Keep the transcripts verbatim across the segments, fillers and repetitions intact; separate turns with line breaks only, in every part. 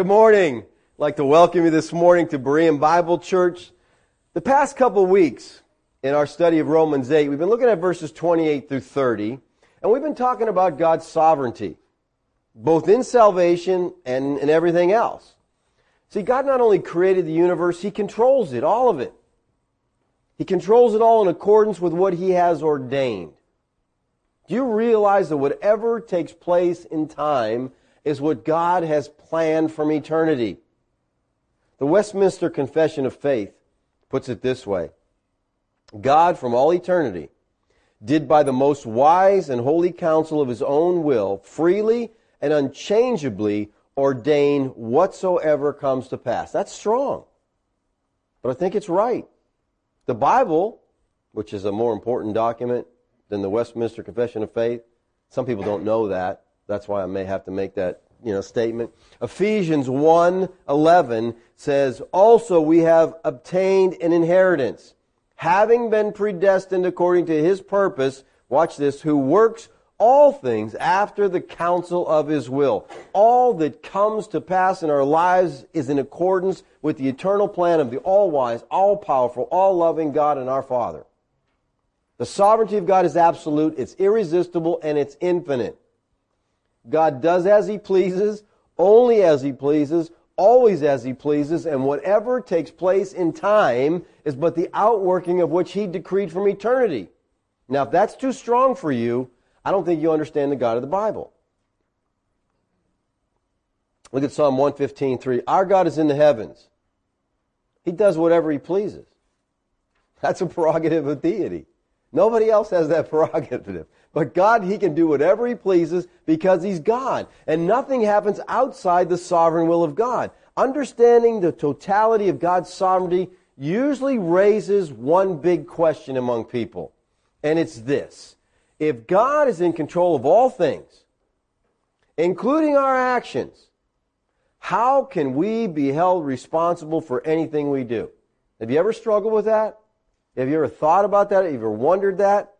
Good morning. I'd like to welcome you this morning to Berean Bible Church. The past couple weeks in our study of Romans eight, we've been looking at verses twenty-eight through thirty, and we've been talking about God's sovereignty, both in salvation and in everything else. See, God not only created the universe, He controls it, all of it. He controls it all in accordance with what He has ordained. Do you realize that whatever takes place in time is what God has planned from eternity? The Westminster Confession of Faith puts it this way: God from all eternity did by the most wise and holy counsel of His own will freely and unchangeably ordain whatsoever comes to pass. That's strong, but I think it's right. The Bible, which is a more important document than the Westminster Confession of Faith, some people don't know that. That's why I may have to make that, you know, statement. Ephesians one eleven says, "Also we have obtained an inheritance, having been predestined according to His purpose," watch this, "who works all things after the counsel of His will." All that comes to pass in our lives is in accordance with the eternal plan of the all-wise, all-powerful, all-loving God and our Father. The sovereignty of God is absolute, it's irresistible, and it's infinite. God does as He pleases, only as He pleases, always as He pleases, and whatever takes place in time is but the outworking of which He decreed from eternity. Now, if that's too strong for you, I don't think you understand the God of the Bible. Look at Psalm one fifteen three. Our God is in the heavens. He does whatever He pleases. That's a prerogative of deity. Nobody else has that prerogative. But God, He can do whatever He pleases because He's God. And nothing happens outside the sovereign will of God. Understanding the totality of God's sovereignty usually raises one big question among people. And it's this: if God is in control of all things, including our actions, how can we be held responsible for anything we do? Have you ever struggled with that? Have you ever thought about that? Have you ever wondered that?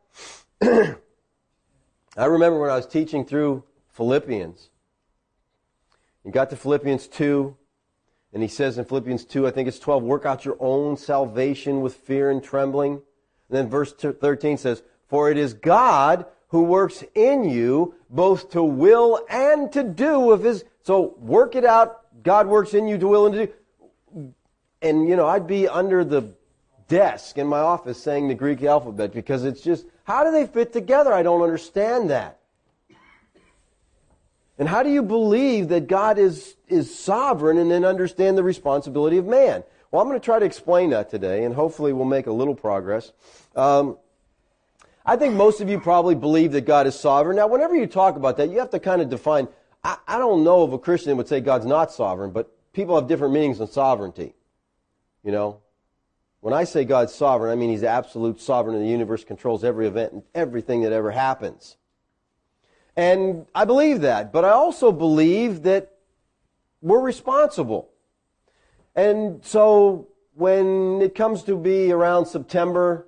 I remember when I was teaching through Philippians, and got to Philippians two, and he says in Philippians two, I think it's twelve, work out your own salvation with fear and trembling. And then verse thirteen says, for it is God who works in you both to will and to do of His. So work it out. God works in you to will and to do. And, you know, I'd be under the desk in my office saying the Greek alphabet because it's just, how do they fit together? I don't understand that. And how do you believe that God is, is sovereign and then understand the responsibility of man? Well, I'm going to try to explain that today, and hopefully we'll make a little progress. Um, I think most of you probably believe that God is sovereign. Now, whenever you talk about that, you have to kind of define. I, I don't know if a Christian would say God's not sovereign, but people have different meanings of sovereignty. You know? When I say God's sovereign, I mean He's absolute sovereign in the universe, controls every event and everything that ever happens. And I believe that, but I also believe that we're responsible. And so when it comes to be around September,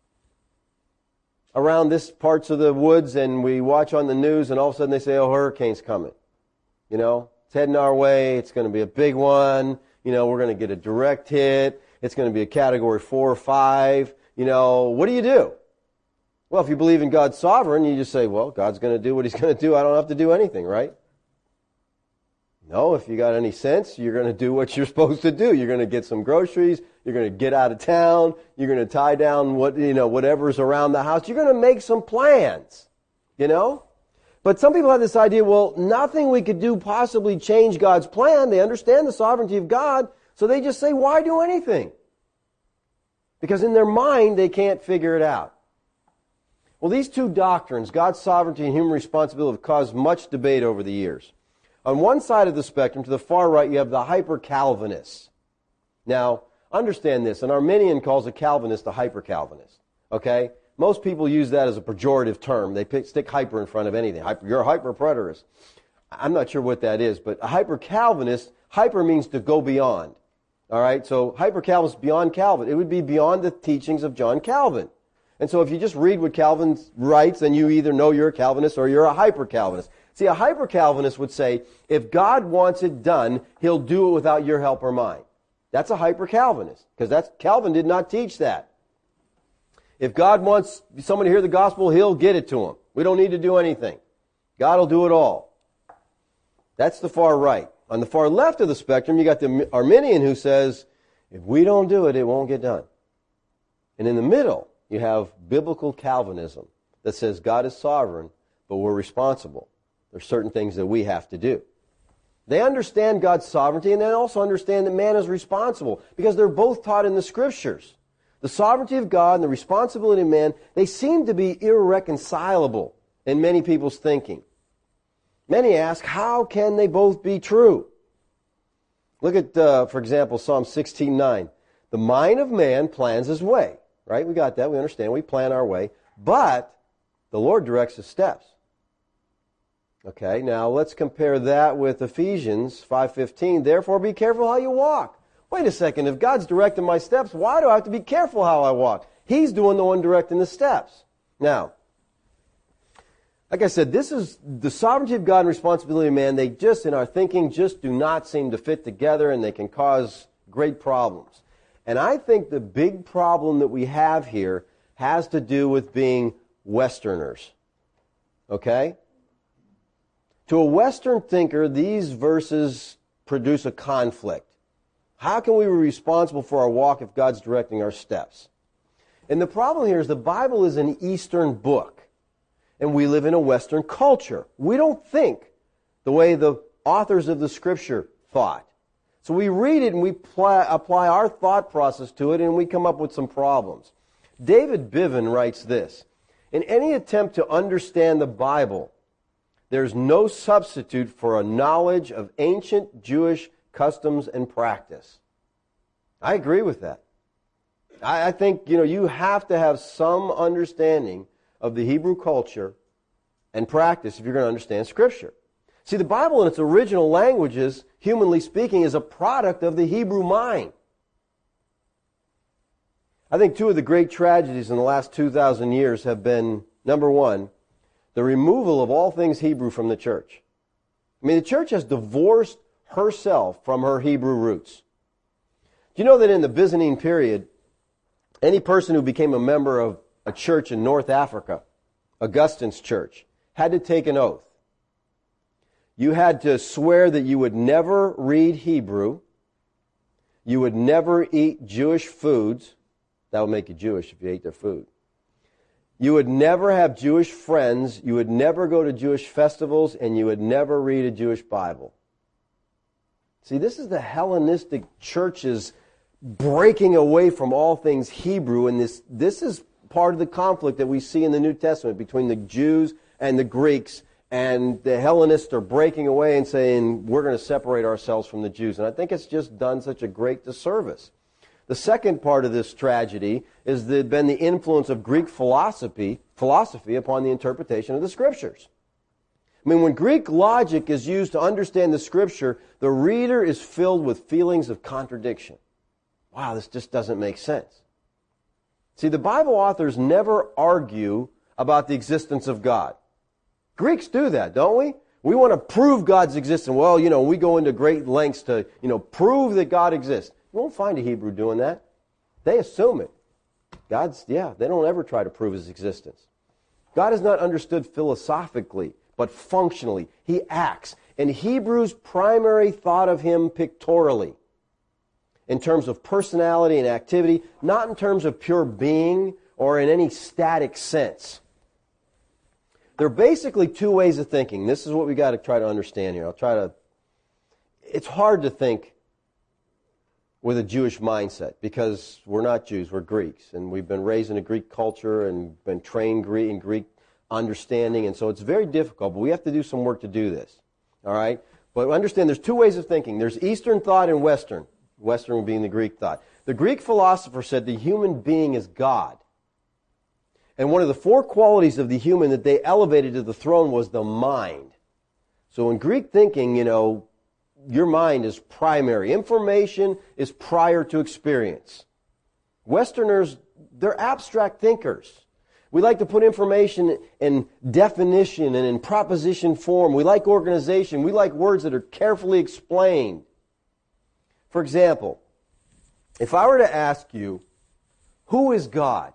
around this parts of the woods, and we watch on the news, and all of a sudden they say, oh, hurricane's coming. You know, it's heading our way, it's going to be a big one, you know, we're going to get a direct hit. It's going to be a category four or five. You know, what do you do? Well, if you believe in God's sovereign, you just say, well, God's going to do what He's going to do. I don't have to do anything, right? No, if you got any sense, you're going to do what you're supposed to do. You're going to get some groceries. You're going to get out of town. You're going to tie down what, you know, whatever's around the house. You're going to make some plans, you know? But some people have this idea, well, nothing we could do possibly change God's plan. They understand the sovereignty of God. So they just say, why do anything? Because in their mind, they can't figure it out. Well, these two doctrines, God's sovereignty and human responsibility, have caused much debate over the years. On one side of the spectrum, to the far right, you have the hyper-Calvinists. Now, understand this. An Arminian calls a Calvinist a hyper-Calvinist. Okay? Most people use that as a pejorative term. They pick, stick hyper in front of anything. Hyper, you're a hyper-preterist. I'm not sure what that is, but a hyper-Calvinist, hyper means to go beyond. All right, so hyper-Calvinist beyond Calvin. It would be beyond the teachings of John Calvin. And so if you just read what Calvin writes, then you either know you're a Calvinist or you're a hyper-Calvinist. See, a hyper-Calvinist would say, if God wants it done, He'll do it without your help or mine. That's a hyper-Calvinist, because that's Calvin did not teach that. If God wants someone to hear the gospel, He'll get it to them. We don't need to do anything. God will do it all. That's the far right. On the far left of the spectrum, you got the Arminian who says, if we don't do it, it won't get done. And in the middle, you have biblical Calvinism that says God is sovereign, but we're responsible. There's certain things that we have to do. They understand God's sovereignty, and they also understand that man is responsible, because they're both taught in the Scriptures. The sovereignty of God and the responsibility of man, they seem to be irreconcilable in many people's thinking. Many ask, how can they both be true? Look at, uh, for example, Psalm sixteen nine. The mind of man plans his way. Right? We got that. We understand. We plan our way. But the Lord directs his steps. Okay, now let's compare that with Ephesians five fifteen. Therefore be careful how you walk. Wait a second. If God's directing my steps, why do I have to be careful how I walk? He's doing the one directing the steps. Now, like I said, this is the sovereignty of God and responsibility of man. They just, in our thinking, just do not seem to fit together, and they can cause great problems. And I think the big problem that we have here has to do with being Westerners. Okay? To a Western thinker, these verses produce a conflict. How can we be responsible for our walk if God's directing our steps? And the problem here is the Bible is an Eastern book, and we live in a Western culture. We don't think the way the authors of the Scripture thought. So we read it and we apply, apply our thought process to it, and we come up with some problems. David Bivin writes this: in any attempt to understand the Bible, there's no substitute for a knowledge of ancient Jewish customs and practice. I agree with that. I, I think, you know, you have to have some understanding of the Hebrew culture and practice if you're going to understand Scripture. See, the Bible in its original languages, humanly speaking, is a product of the Hebrew mind. I think two of the great tragedies in the last two thousand years have been, number one, the removal of all things Hebrew from the church. I mean, the church has divorced herself from her Hebrew roots. Do you know that in the Byzantine period, any person who became a member of a church in North Africa, Augustine's church, had to take an oath. You had to swear that you would never read Hebrew, you would never eat Jewish foods. That would make you Jewish if you ate their food. You would never have Jewish friends, you would never go to Jewish festivals, and you would never read a Jewish Bible. See, this is the Hellenistic churches breaking away from all things Hebrew, and this, this is part of the conflict that we see in the New Testament between the Jews and the Greeks, and the Hellenists are breaking away and saying, we're going to separate ourselves from the Jews. And I think it's just done such a great disservice. The second part of this tragedy is the, been the influence of Greek philosophy, philosophy upon the interpretation of the Scriptures. I mean, when Greek logic is used to understand the Scripture, the reader is filled with feelings of contradiction. Wow, this just doesn't make sense. See, the Bible authors never argue about the existence of God. Greeks do that, don't we? We want to prove God's existence. Well, you know, we go into great lengths to, you know, prove that God exists. You won't find a Hebrew doing that. They assume it. God's, yeah, they don't ever try to prove His existence. God is not understood philosophically, but functionally. He acts. And Hebrews' primary thought of Him pictorially, in terms of personality and activity, not in terms of pure being or in any static sense. There are basically two ways of thinking. This is what we got to try to understand here. I'll try to... It's hard to think with a Jewish mindset because we're not Jews, we're Greeks. And we've been raised in a Greek culture and been trained in Greek understanding. And so it's very difficult, but we have to do some work to do this. All right? But understand there's two ways of thinking. There's Eastern thought and Western. Western being the Greek thought. The Greek philosopher said the human being is God. And one of the four qualities of the human that they elevated to the throne was the mind. So in Greek thinking, you know, your mind is primary. Information is prior to experience. Westerners, they're abstract thinkers. We like to put information in definition and in proposition form. We like organization. We like words that are carefully explained. For example, if I were to ask you, who is God?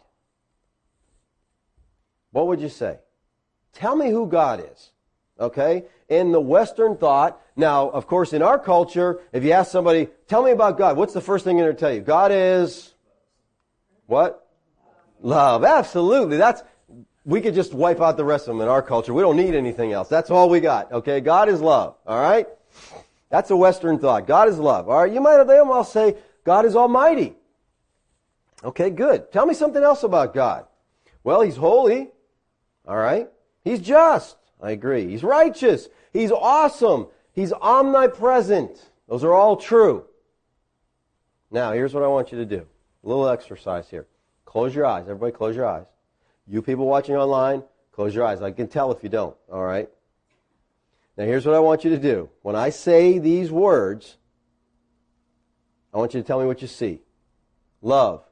What would you say? Tell me who God is. Okay? In the Western thought, now, of course, in our culture, if you ask somebody, tell me about God, what's the first thing they're going to tell you? God is what? Love. Absolutely. That's, we could just wipe out the rest of them in our culture. We don't need anything else. That's all we got. Okay? God is love. All right? That's a Western thought. God is love. All right? You might they all say God is almighty. Okay, good. Tell me something else about God. Well, He's holy. All right? He's just. I agree. He's righteous. He's awesome. He's omnipresent. Those are all true. Now, here's what I want you to do. A little exercise here. Close your eyes. Everybody close your eyes. You people watching online, close your eyes. I can tell if you don't. All right? Now, here's what I want you to do. When I say these words, I want you to tell me what you see. Love.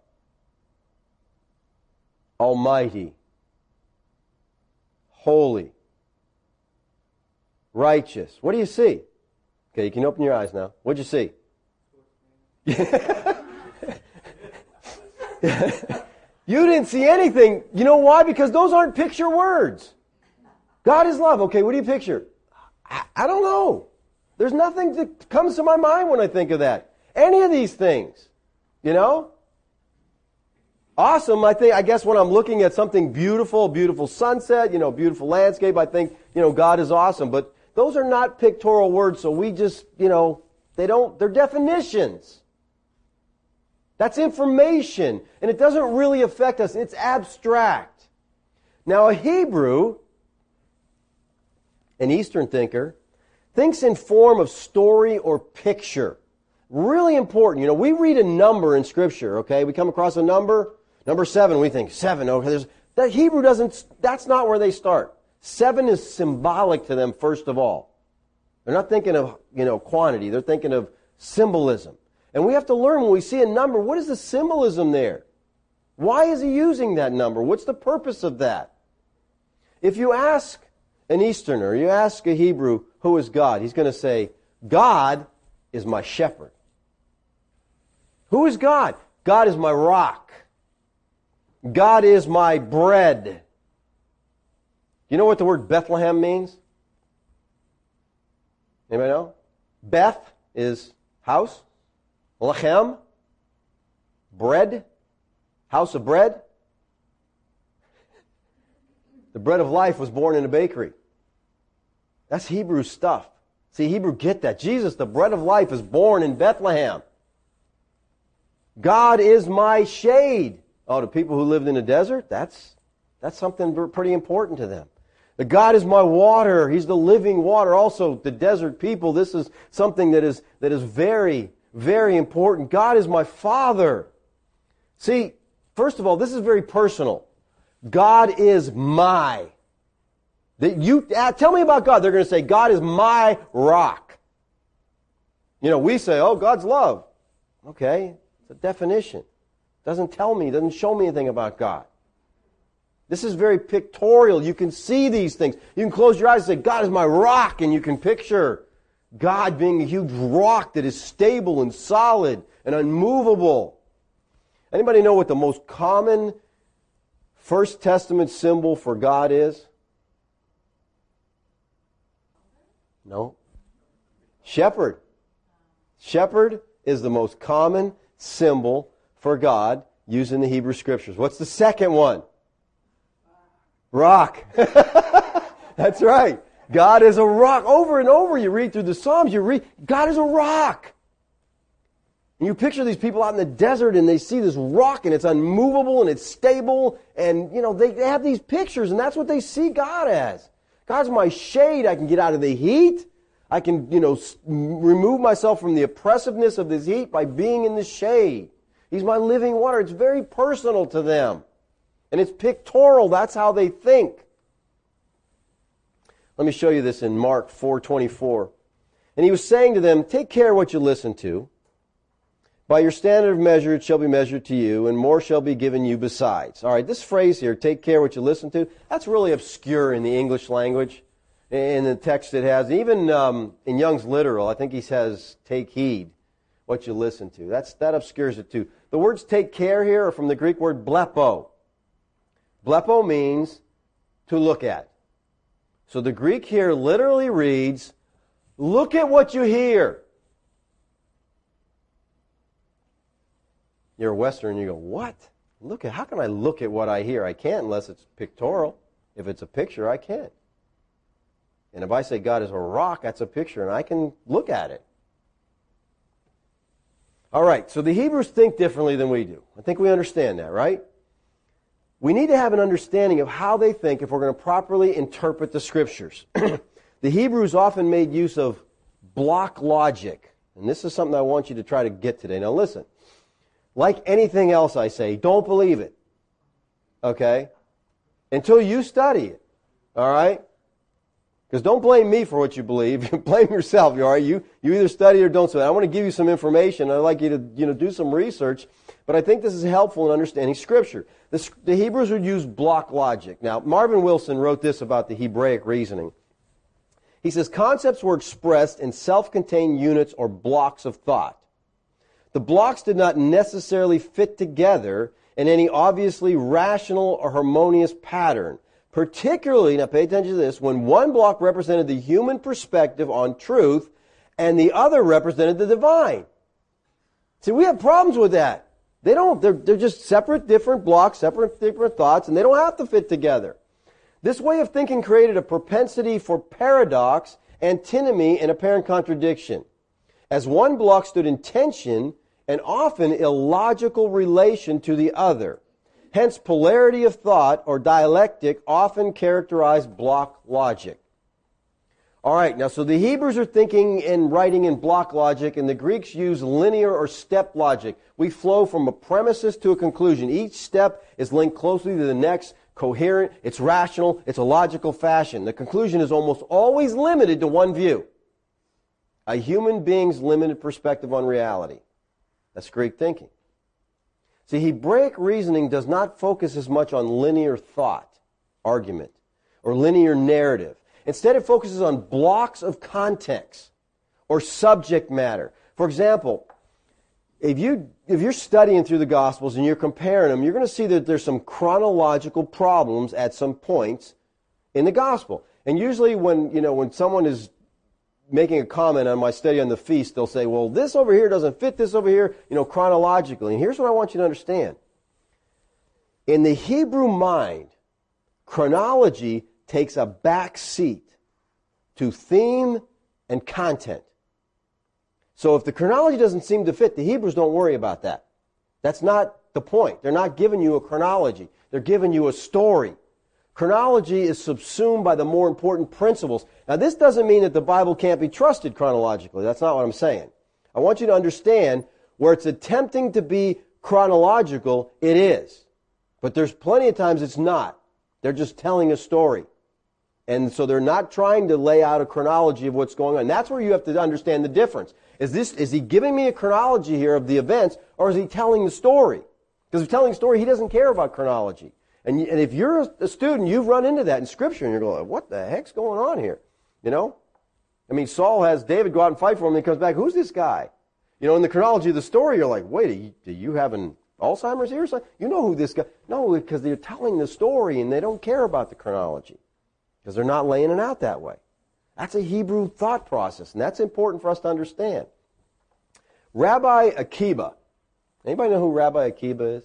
Almighty. Holy. Righteous. What do you see? Okay, you can open your eyes now. What'd you see? You didn't see anything. You know why? Because those aren't picture words. God is love. Okay, what do you picture? I, I don't know. There's nothing that comes to my mind when I think of that. Any of these things. You know? Awesome, I think, I guess when I'm looking at something beautiful, beautiful sunset, you know, beautiful landscape, I think, you know, God is awesome. But those are not pictorial words, so we just, you know, they don't, they're definitions. That's information, and it doesn't really affect us. It's abstract. Now, a Hebrew, an Eastern thinker, thinks in form of story or picture. Really important. You know, we read a number in Scripture, okay? We come across a number, number seven, we think, seven, okay, there's, that Hebrew doesn't, that's not where they start. Seven is symbolic to them, first of all. They're not thinking of, you know, quantity. They're thinking of symbolism. And we have to learn when we see a number, what is the symbolism there? Why is he using that number? What's the purpose of that? If you ask an Easterner, you ask a Hebrew, who is God? He's going to say, God is my shepherd. Who is God? God is my rock. God is my bread. You know what the word Bethlehem means? Anybody know? Beth is house. Lechem, bread, house of bread. The bread of life was born in a bakery. That's Hebrew stuff. See, Hebrew get that. Jesus, the bread of life, is born in Bethlehem. God is my shade. Oh, to people who lived in the desert, that's, that's something pretty important to them. The God is my water. He's the living water. Also, the desert people, this is something that is, that is very, very important. God is my Father. See, first of all, this is very personal. God is my. That you uh, tell me about God. They're going to say, God is my rock. You know, we say, oh, God's love. Okay, it's a definition. Doesn't tell me, doesn't show me anything about God. This is very pictorial. You can see these things. You can close your eyes and say, God is my rock, and you can picture God being a huge rock that is stable and solid and unmovable. Anybody know what the most common First Testament symbol for God is? No. Shepherd. Shepherd is the most common symbol for God used in the Hebrew Scriptures. What's the second one? Rock. That's right. God is a rock. Over and over you read through the Psalms, you read, God is a rock. And you picture these people out in the desert and they see this rock and it's unmovable and it's stable and, you know, they, they have these pictures and that's what they see God as. God's my shade. I can get out of the heat. I can, you know, s- remove myself from the oppressiveness of this heat by being in the shade. He's my living water. It's very personal to them. And it's pictorial. That's how they think. Let me show you this in Mark four twenty-four. And he was saying to them, take care what you listen to. By your standard of measure it shall be measured to you, and more shall be given you besides. All right, this phrase here, take care what you listen to, that's really obscure in the English language. In the text it has, even um, in Young's Literal, I think he says, take heed what you listen to. That's, that obscures it too. The words take care here are from the Greek word blepo. Blepo means to look at. So the Greek here literally reads, look at what you hear. You're a Western and you go, what? Look at, how can I look at what I hear? I can't unless it's pictorial. If it's a picture, I can't. And if I say God is a rock, that's a picture, and I can look at it. All right, so the Hebrews think differently than we do. I think we understand that, right? We need to have an understanding of how they think if we're going to properly interpret the Scriptures. The Hebrews often made use of block logic. And this is something I want you to try to get today. Now listen, like anything else I say, don't believe it. Okay? Until you study it. All right? Because don't blame me for what you believe. Blame yourself. All right? You you either study or don't study. I want to give you some information. I'd like you to you know do some research. But I think this is helpful in understanding Scripture. The, the Hebrews would use block logic. Now, Marvin Wilson wrote this about the Hebraic reasoning. He says, concepts were expressed in self-contained units or blocks of thought. The blocks did not necessarily fit together in any obviously rational or harmonious pattern. Particularly, now pay attention to this, when one block represented the human perspective on truth and the other represented the divine. See, we have problems with that. They don't, they're, they're just separate different blocks, separate different thoughts, and they don't have to fit together. This way of thinking created a propensity for paradox, antinomy, and apparent contradiction. As one block stood in tension and often illogical relation to the other. Hence, polarity of thought or dialectic often characterized block logic. All right, now so the Hebrews are thinking and writing in block logic, and the Greeks use linear or step logic. We flow from a premises to a conclusion. Each step is linked closely to the next, coherent, it's rational, it's a logical fashion. The conclusion is almost always limited to one view. A human being's limited perspective on reality. That's Greek thinking. See, Hebraic reasoning does not focus as much on linear thought, argument, or linear narrative. Instead, it focuses on blocks of context or subject matter. For example, if, you, if you're studying through the Gospels and you're comparing them, you're going to see that there's some chronological problems at some points in the Gospel. And usually when, you know, when someone is making a comment on my study on the feast, they'll say, well, this over here doesn't fit this over here, you know, chronologically. And here's what I want you to understand. In the Hebrew mind, chronology takes a back seat to theme and content. So if the chronology doesn't seem to fit, the Hebrews don't worry about that. That's not the point. They're not giving you a chronology. They're giving you a story. Chronology is subsumed by the more important principles. Now, this doesn't mean that the Bible can't be trusted chronologically. That's not what I'm saying. I want you to understand where it's attempting to be chronological, it is. But there's plenty of times it's not. They're just telling a story. And so they're not trying to lay out a chronology of what's going on. And that's where you have to understand the difference. Is this, is he giving me a chronology here of the events, or is he telling the story? Because if he's telling the story, he doesn't care about chronology. And, and if you're a student, you've run into that in Scripture, and you're going, what the heck's going on here? You know? I mean, Saul has David go out and fight for him, and he comes back, who's this guy? You know, in the chronology of the story, you're like, wait, are you, are you having Alzheimer's here or something? You know who this guy... No, because they're telling the story, and they don't care about the chronology. Because they're not laying it out that way. That's a Hebrew thought process, and that's important for us to understand. Rabbi Akiba. Anybody know who Rabbi Akiba is?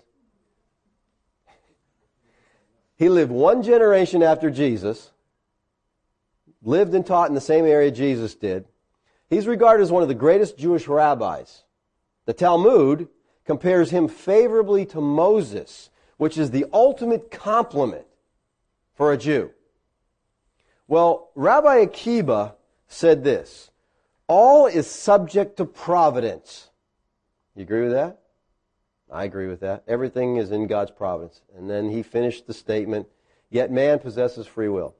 He lived one generation after Jesus, lived and taught in the same area Jesus did. He's regarded as one of the greatest Jewish rabbis. The Talmud compares him favorably to Moses, which is the ultimate compliment for a Jew. Well, Rabbi Akiba said this, all is subject to providence. You agree with that? I agree with that. Everything is in God's providence. And then he finished the statement, yet man possesses free will.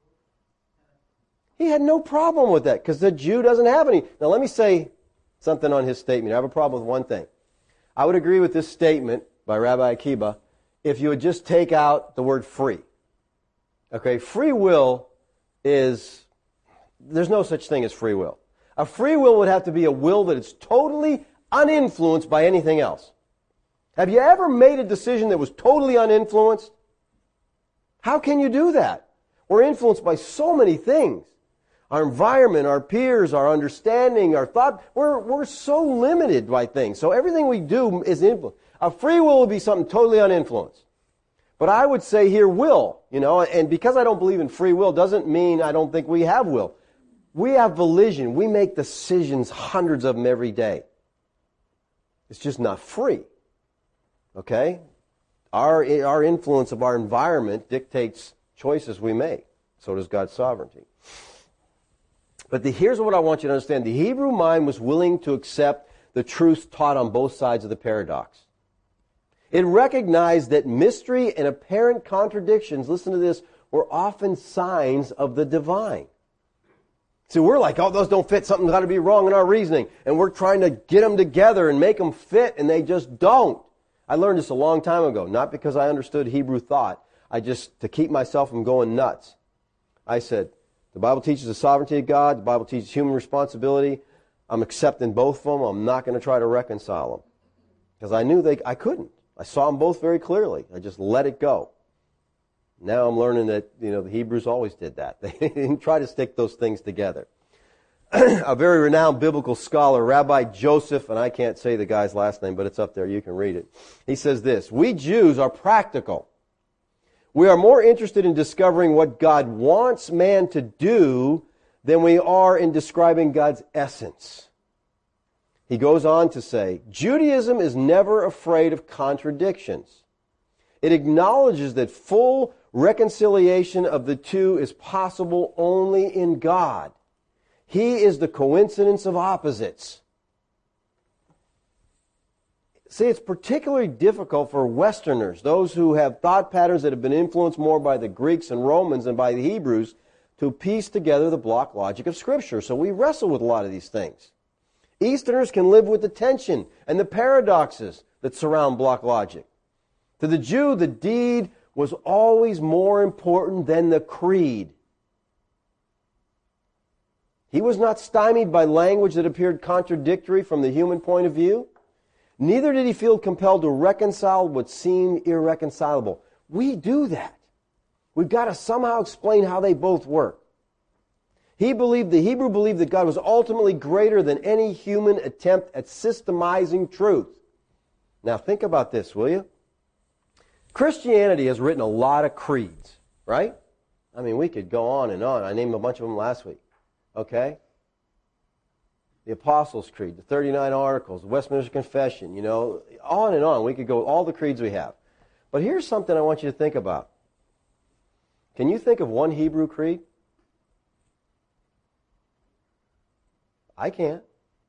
He had no problem with that because the Jew doesn't have any. Now let me say something on his statement. I have a problem with one thing. I would agree with this statement by Rabbi Akiba if you would just take out the word free. Okay, free will is, there's no such thing as free will. A free will would have to be a will that is totally uninfluenced by anything else. Have you ever made a decision that was totally uninfluenced? How can you do that? We're influenced by so many things. Our environment, our peers, our understanding, our thought. We're, we're so limited by things. So everything we do is influenced. A free will would be something totally uninfluenced. But I would say here will, you know, and because I don't believe in free will doesn't mean I don't think we have will. We have volition. We make decisions, hundreds of them every day. It's just not free. Okay? Our, our influence of our environment dictates choices we make. So does God's sovereignty. But the, here's what I want you to understand. The Hebrew mind was willing to accept the truths taught on both sides of the paradox. It recognized that mystery and apparent contradictions, listen to this, were often signs of the divine. See, we're like, oh, those don't fit. Something's got to be wrong in our reasoning. And we're trying to get them together and make them fit, and they just don't. I learned this a long time ago, not because I understood Hebrew thought. I just, to keep myself from going nuts. I said, the Bible teaches the sovereignty of God. The Bible teaches human responsibility. I'm accepting both of them. I'm not going to try to reconcile them. Because I knew they, I couldn't. I saw them both very clearly. I just let it go. Now I'm learning that, you know, the Hebrews always did that. They didn't try to stick those things together. A very renowned biblical scholar, Rabbi Joseph, and I can't say the guy's last name, but it's up there. You can read it. He says this, we Jews are practical. We are more interested in discovering what God wants man to do than we are in describing God's essence. He goes on to say, Judaism is never afraid of contradictions. It acknowledges that full reconciliation of the two is possible only in God. He is the coincidence of opposites. See, it's particularly difficult for Westerners, those who have thought patterns that have been influenced more by the Greeks and Romans than by the Hebrews, to piece together the block logic of Scripture. So we wrestle with a lot of these things. Easterners can live with the tension and the paradoxes that surround block logic. To the Jew, the deed was always more important than the creed. He was not stymied by language that appeared contradictory from the human point of view. Neither did he feel compelled to reconcile what seemed irreconcilable. We do that. We've got to somehow explain how they both work. He believed, the Hebrew believed that God was ultimately greater than any human attempt at systemizing truth. Now think about this, will you? Christianity has written a lot of creeds, right? I mean, we could go on and on. I named a bunch of them last week. Okay? The Apostles' Creed, the thirty-nine Articles, the Westminster Confession, you know, on and on. We could go with all the creeds we have. But here's something I want you to think about. Can you think of one Hebrew creed? I can't.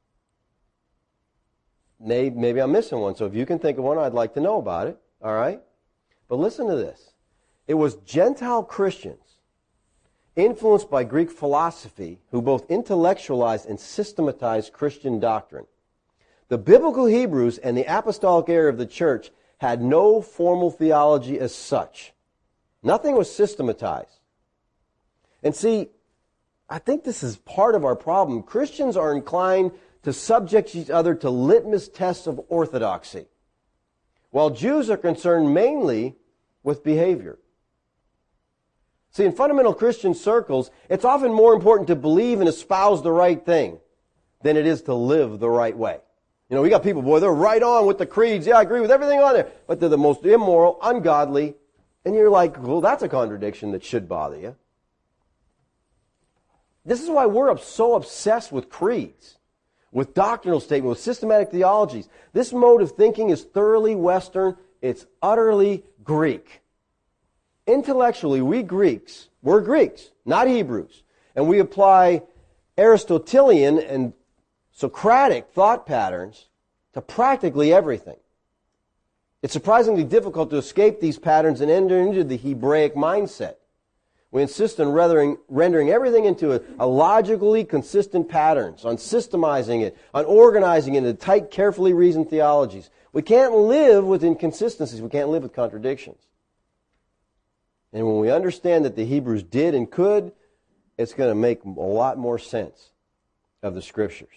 Maybe, maybe I'm missing one. So if you can think of one, I'd like to know about it. All right? But listen to this. It was Gentile Christians, influenced by Greek philosophy, who both intellectualized and systematized Christian doctrine. The biblical Hebrews and the apostolic era of the church had no formal theology as such. Nothing was systematized. And see, I think this is part of our problem. Christians are inclined to subject each other to litmus tests of orthodoxy, while Jews are concerned mainly with behavior. See, in fundamental Christian circles, it's often more important to believe and espouse the right thing than it is to live the right way. You know, we got people, boy, they're right on with the creeds. Yeah, I agree with everything on there. But they're the most immoral, ungodly. And you're like, well, that's a contradiction that should bother you. This is why we're so obsessed with creeds, with doctrinal statements, with systematic theologies. This mode of thinking is thoroughly Western. It's utterly Greek. Intellectually, we Greeks, we're Greeks, not Hebrews. And we apply Aristotelian and Socratic thought patterns to practically everything. It's surprisingly difficult to escape these patterns and enter into the Hebraic mindset. We insist on rendering, rendering everything into a, a logically consistent patterns, on systemizing it, on organizing it into tight, carefully reasoned theologies. We can't live with inconsistencies. We can't live with contradictions. And when we understand that the Hebrews did and could, it's going to make a lot more sense of the Scriptures.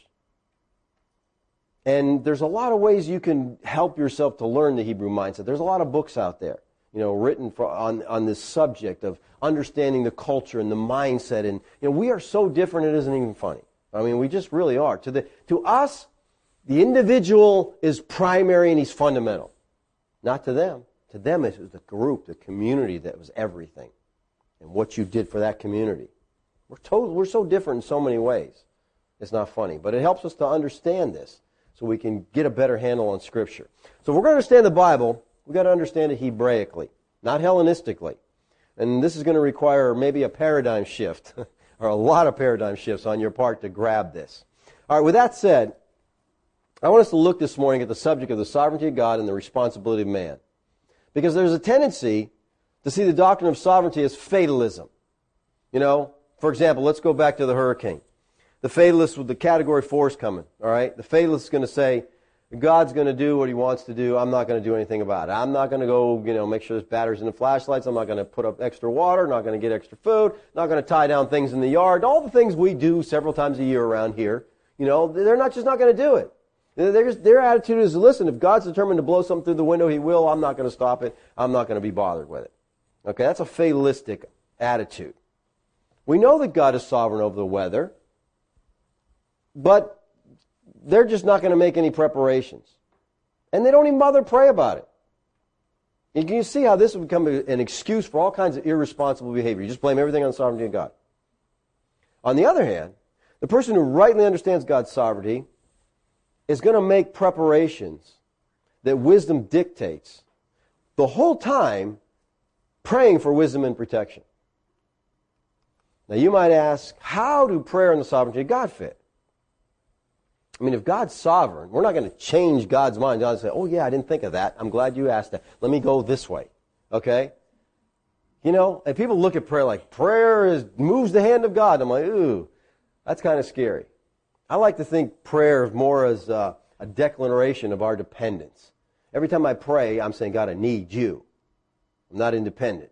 And there's a lot of ways you can help yourself to learn the Hebrew mindset. There's a lot of books out there, you know, written for, on, on this subject of understanding the culture and the mindset. And, you know, we are so different it isn't even funny. I mean, we just really are. To the to us, the individual is primary and he's fundamental. Not to them. To them, it was the group, the community that was everything. And what you did for that community. We're, to, we're so different in so many ways. It's not funny. But it helps us to understand this so we can get a better handle on Scripture. So if we're going to understand the Bible, we've got to understand it Hebraically, not Hellenistically. And this is going to require maybe a paradigm shift, or a lot of paradigm shifts on your part to grab this. All right, with that said, I want us to look this morning at the subject of the sovereignty of God and the responsibility of man. Because there's a tendency to see the doctrine of sovereignty as fatalism. You know, for example, let's go back to the hurricane. The fatalist with the category force coming, all right? The fatalist is going to say, God's going to do what He wants to do. I'm not going to do anything about it. I'm not going to go, you know, make sure there's batteries in the flashlights. I'm not going to put up extra water. Not going to get extra food. Not going to tie down things in the yard. All the things we do several times a year around here, you know, they're not just not going to do it. They're just, their attitude is, listen, if God's determined to blow something through the window, He will. I'm not going to stop it. I'm not going to be bothered with it. Okay, that's a fatalistic attitude. We know that God is sovereign over the weather, but they're just not going to make any preparations. And they don't even bother to pray about it. And can you see how this would become an excuse for all kinds of irresponsible behavior? You just blame everything on the sovereignty of God. On the other hand, the person who rightly understands God's sovereignty is going to make preparations that wisdom dictates the whole time, praying for wisdom and protection. Now you might ask, how do prayer and the sovereignty of God fit? I mean, if God's sovereign, we're not going to change God's mind. God say, oh yeah, I didn't think of that. I'm glad you asked that. Let me go this way. Okay? You know, and people look at prayer like, prayer is moves the hand of God. I'm like, ooh, that's kind of scary. I like to think prayer more as a, a declaration of our dependence. Every time I pray, I'm saying, God, I need you. I'm not independent.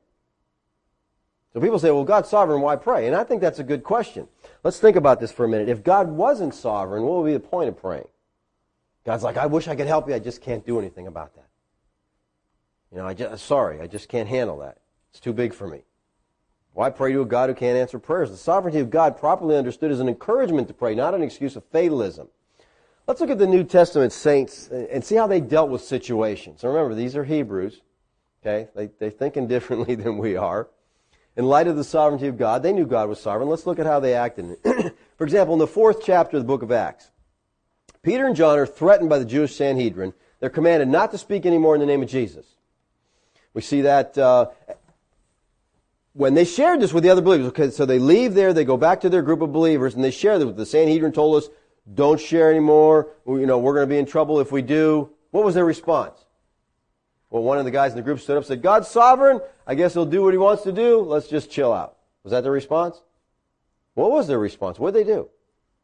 So people say, well, God's sovereign, why pray? And I think that's a good question. Let's think about this for a minute. If God wasn't sovereign, what would be the point of praying? God's like, I wish I could help you. I just can't do anything about that. You know, I just, sorry, I just can't handle that. It's too big for me. Why pray to a God who can't answer prayers? The sovereignty of God, properly understood, is an encouragement to pray, not an excuse of fatalism. Let's look at the New Testament saints and see how they dealt with situations. And remember, these are Hebrews. Okay, they, they're thinking differently than we are. In light of the sovereignty of God, they knew God was sovereign. Let's look at how they acted. For example, in the fourth chapter of the book of Acts, Peter and John are threatened by the Jewish Sanhedrin. They're commanded not to speak anymore in the name of Jesus. We see that uh, when they shared this with the other believers. Okay, so they leave there, they go back to their group of believers, and they share this. The Sanhedrin told us, don't share anymore. You know, we're going to be in trouble if we do. What was their response? Well, one of the guys in the group stood up and said, God's sovereign. I guess He'll do what He wants to do. Let's just chill out. Was that their response? What was their response? What did they do?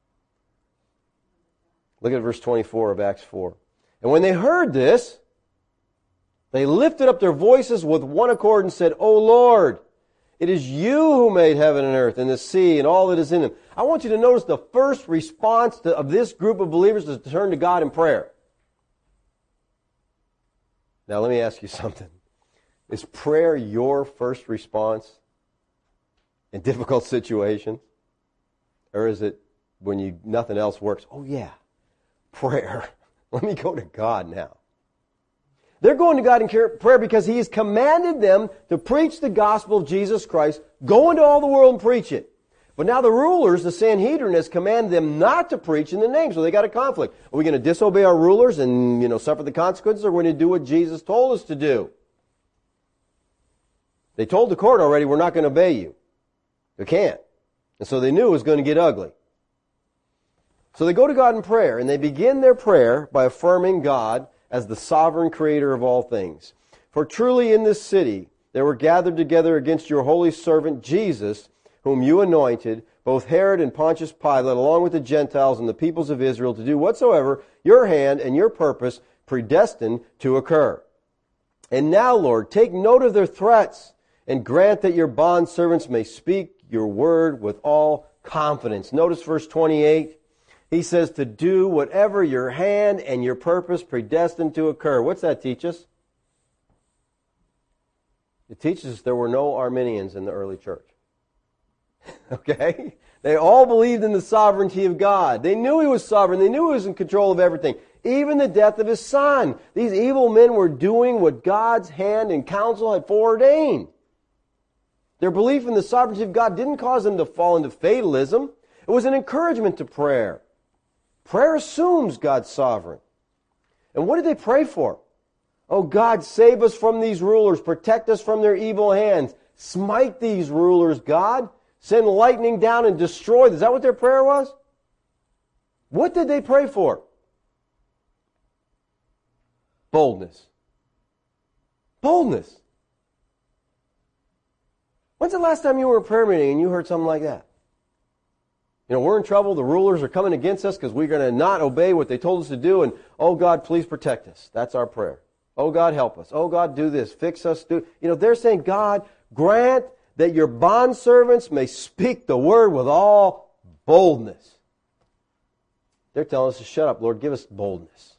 Look at verse twenty-four of Acts four. And when they heard this, they lifted up their voices with one accord and said, O Lord, it is You who made heaven and earth and the sea and all that is in them. I want you to notice the first response to, of this group of believers is to turn to God in prayer. Now let me ask you something. Is prayer your first response in difficult situations? Or is it when you nothing else works? Oh yeah, prayer. Let me go to God now. They're going to God in prayer because He has commanded them to preach the gospel of Jesus Christ. Go into all the world and preach it. But now the rulers, the Sanhedrin, has commanded them not to preach in the name, so they got a conflict. Are we going to disobey our rulers and, you know, suffer the consequences, or are we going to do what Jesus told us to do? They told the court already, we're not going to obey you. They can't. And so they knew it was going to get ugly. So they go to God in prayer, and they begin their prayer by affirming God as the sovereign creator of all things. For truly in this city there were gathered together against Your holy servant Jesus, whom You anointed, both Herod and Pontius Pilate, along with the Gentiles and the peoples of Israel, to do whatsoever Your hand and Your purpose predestined to occur. And now, Lord, take note of their threats and grant that your bondservants may speak your word with all confidence. Notice verse twenty-eight. He says to do whatever your hand and your purpose predestined to occur. What's that teach us? It teaches us there were no Arminians in the early church. Okay? They all believed in the sovereignty of God. They knew He was sovereign. They knew He was in control of everything. Even the death of His Son. These evil men were doing what God's hand and counsel had foreordained. Their belief in the sovereignty of God didn't cause them to fall into fatalism. It was an encouragement to prayer. Prayer assumes God's sovereign. And what did they pray for? Oh God, save us from these rulers. Protect us from their evil hands. Smite these rulers, God. Send lightning down and destroy them. Is that what their prayer was? What did they pray for? Boldness. Boldness. When's the last time you were in a prayer meeting and you heard something like that? You know, we're in trouble. The rulers are coming against us because we're going to not obey what they told us to do. And, oh God, please protect us. That's our prayer. Oh God, help us. Oh God, do this. Fix us. Do. You know, they're saying, God, grant that your bondservants may speak the word with all boldness. They're telling us to shut up. Lord, give us boldness.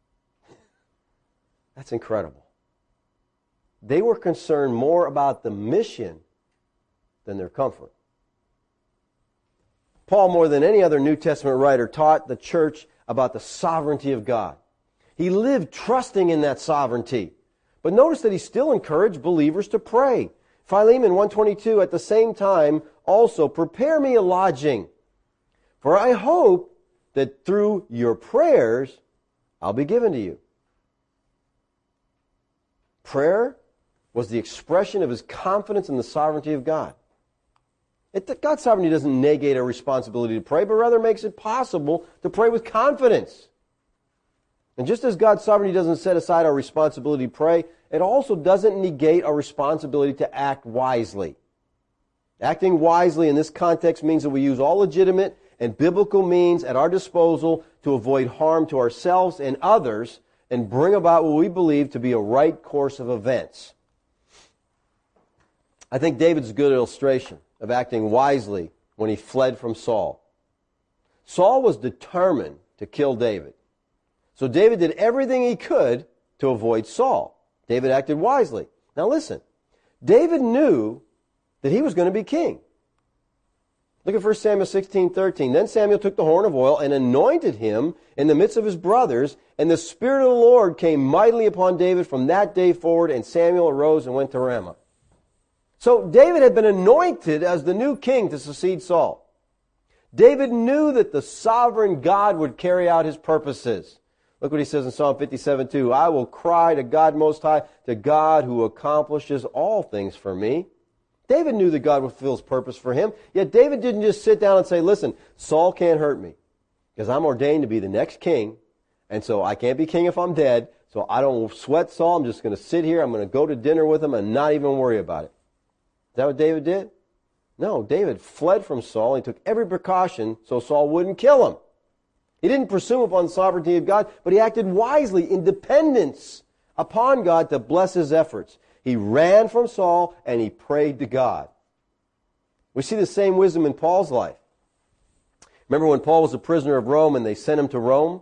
That's incredible. They were concerned more about the mission than their comfort. Paul, more than any other New Testament writer, taught the church about the sovereignty of God. He lived trusting in that sovereignty. But notice that he still encouraged believers to pray. Philemon one twenty-two, at the same time, also, prepare me a lodging, for I hope that through your prayers I'll be given to you. Prayer was the expression of his confidence in the sovereignty of God. It, God's sovereignty doesn't negate our responsibility to pray, but rather makes it possible to pray with confidence. And just as God's sovereignty doesn't set aside our responsibility to pray, it also doesn't negate our responsibility to act wisely. Acting wisely in this context means that we use all legitimate and biblical means at our disposal to avoid harm to ourselves and others and bring about what we believe to be a right course of events. I think David's a good illustration of acting wisely when he fled from Saul. Saul was determined to kill David. So David did everything he could to avoid Saul. David acted wisely. Now listen, David knew that he was going to be king. Look at First Samuel sixteen thirteen. Then Samuel took the horn of oil and anointed him in the midst of his brothers, and the Spirit of the Lord came mightily upon David from that day forward, and Samuel arose and went to Ramah. So David had been anointed as the new king to succeed Saul. David knew that the sovereign God would carry out his purposes. Look what he says in Psalm fifty-seven two. I will cry to God Most High, to God who accomplishes all things for me. David knew that God would fulfill his purpose for him. Yet David didn't just sit down and say, listen, Saul can't hurt me because I'm ordained to be the next king. And so I can't be king if I'm dead. So I don't sweat Saul. I'm just going to sit here. I'm going to go to dinner with him and not even worry about it. Is that what David did? No, David fled from Saul. He took every precaution so Saul wouldn't kill him. He didn't presume upon the sovereignty of God, but he acted wisely in dependence upon God to bless his efforts. He ran from Saul and he prayed to God. We see the same wisdom in Paul's life. Remember when Paul was a prisoner of Rome and they sent him to Rome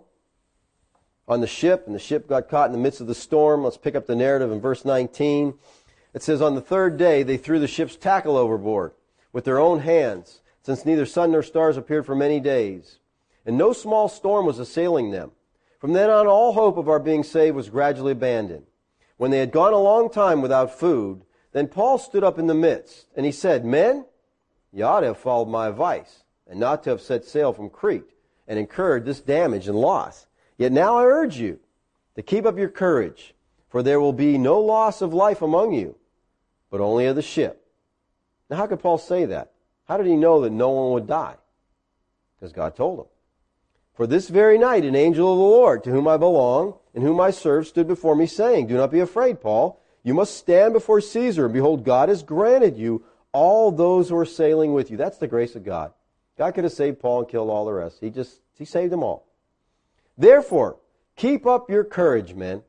on the ship, and the ship got caught in the midst of the storm? Let's pick up the narrative in verse nineteen. It says, on the third day they threw the ship's tackle overboard with their own hands, since neither sun nor stars appeared for many days. And no small storm was assailing them. From then on, all hope of our being saved was gradually abandoned. When they had gone a long time without food, then Paul stood up in the midst, and he said, men, you ought to have followed my advice, and not to have set sail from Crete, and incurred this damage and loss. Yet now I urge you to keep up your courage, for there will be no loss of life among you, but only of the ship. Now how could Paul say that? How did he know that no one would die? Because God told him. For this very night an angel of the Lord, to whom I belong, and whom I serve, stood before me, saying, do not be afraid, Paul. You must stand before Caesar, and behold, God has granted you all those who are sailing with you. That's the grace of God. God could have saved Paul and killed all the rest. He just, he saved them all. Therefore, Keep up your courage, men.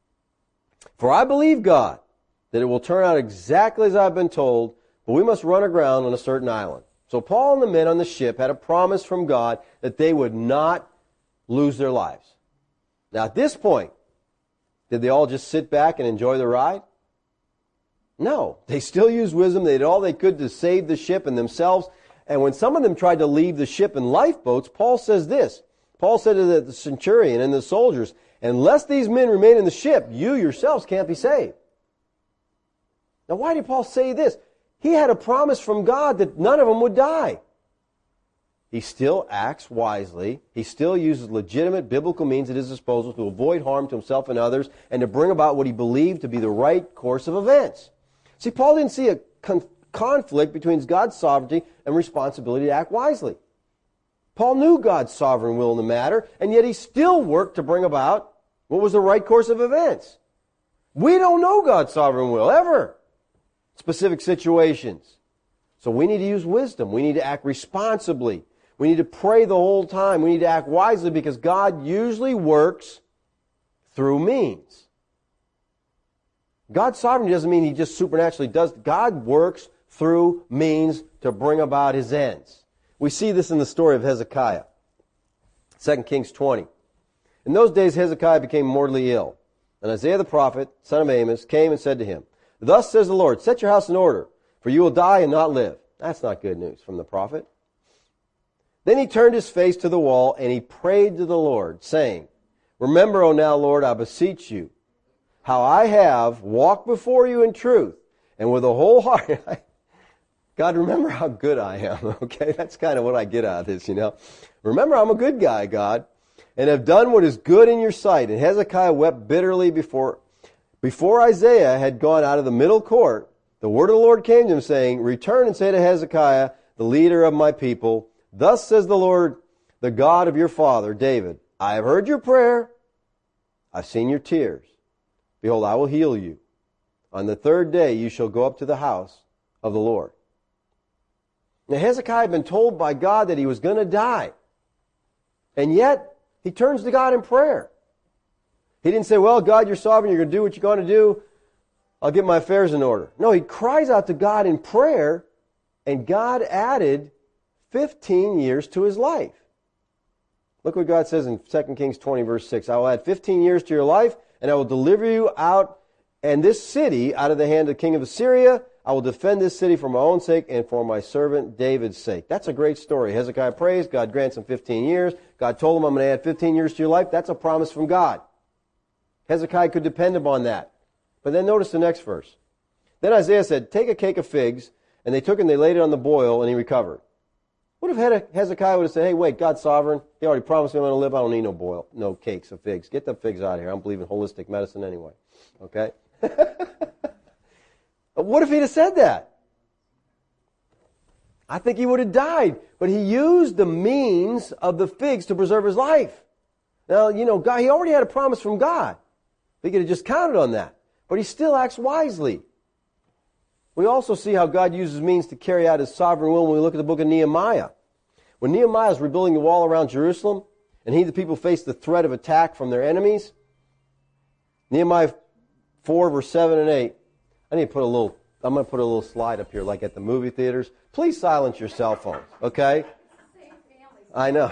For I believe God that it will turn out exactly as I've been told, but we must run aground on a certain island. So Paul and the men on the ship had a promise from God that they would not lose their lives. Now at this point, did they all just sit back and enjoy the ride? No. They still used wisdom. They did all they could to save the ship and themselves. And when some of them tried to leave the ship in lifeboats, Paul says this. Paul said to the centurion and the soldiers, unless these men remain in the ship, you yourselves can't be saved. Now why did Paul say this? He had a promise from God that none of them would die. He still acts wisely. He still uses legitimate biblical means at his disposal to avoid harm to himself and others and to bring about what he believed to be the right course of events. See, Paul didn't see a con- conflict between God's sovereignty and responsibility to act wisely. Paul knew God's sovereign will in the matter, and yet he still worked to bring about what was the right course of events. We don't know God's sovereign will, ever. Specific situations. So we need to use wisdom. We need to act responsibly. We need to pray the whole time. We need to act wisely because God usually works through means. God's sovereignty doesn't mean He just supernaturally does. God works through means to bring about His ends. We see this in the story of Hezekiah. Second Kings twenty. In those days Hezekiah became mortally ill. And Isaiah the prophet, son of Amos, came and said to him, thus says the Lord, set your house in order, for you will die and not live. That's not good news from the prophet. Then he turned his face to the wall and he prayed to the Lord, saying, remember, O now, Lord, I beseech you, how I have walked before you in truth and with a whole heart. God, remember how good I am, okay? That's kind of what I get out of this, you know. Remember, I'm a good guy, God, and have done what is good in your sight. And Hezekiah wept bitterly before, before Isaiah had gone out of the middle court. The word of the Lord came to him, saying, return and say to Hezekiah, the leader of my people, thus says the Lord, the God of your father, David, I have heard your prayer. I've seen your tears. Behold, I will heal you. On the third day you shall go up to the house of the Lord. Now Hezekiah had been told by God that he was going to die. And yet, he turns to God in prayer. He didn't say, well, God, you're sovereign, you're going to do what you're going to do. I'll get my affairs in order. No, he cries out to God in prayer, and God added fifteen years to his life. Look what God says in Second Kings twenty, verse six. I will add fifteen years to your life, and I will deliver you out and this city out of the hand of the king of Assyria. I will defend this city for my own sake and for my servant David's sake. That's a great story. Hezekiah prays. God grants him fifteen years. God told him, I'm going to add fifteen years to your life. That's a promise from God. Hezekiah could depend upon that. But then notice the next verse. Then Isaiah said, take a cake of figs. And they took it and they laid it on the boil and he recovered. What if Hezekiah would have said, hey, wait, God's sovereign. He already promised me I'm going to live. I don't need no boil, no cakes of figs. Get the figs out of here. I don't believe in holistic medicine anyway. Okay? What if he'd have said that? I think he would have died. But he used the means of the figs to preserve his life. Now, you know, God, he already had a promise from God. He could have just counted on that. But he still acts wisely. We also see how God uses means to carry out His sovereign will when we look at the book of Nehemiah. When Nehemiah is rebuilding the wall around Jerusalem, and he and the people face the threat of attack from their enemies, Nehemiah four, verse seven and eight, I need to put a little, I'm going to put a little slide up here like at the movie theaters. Please silence your cell phones, okay? I know.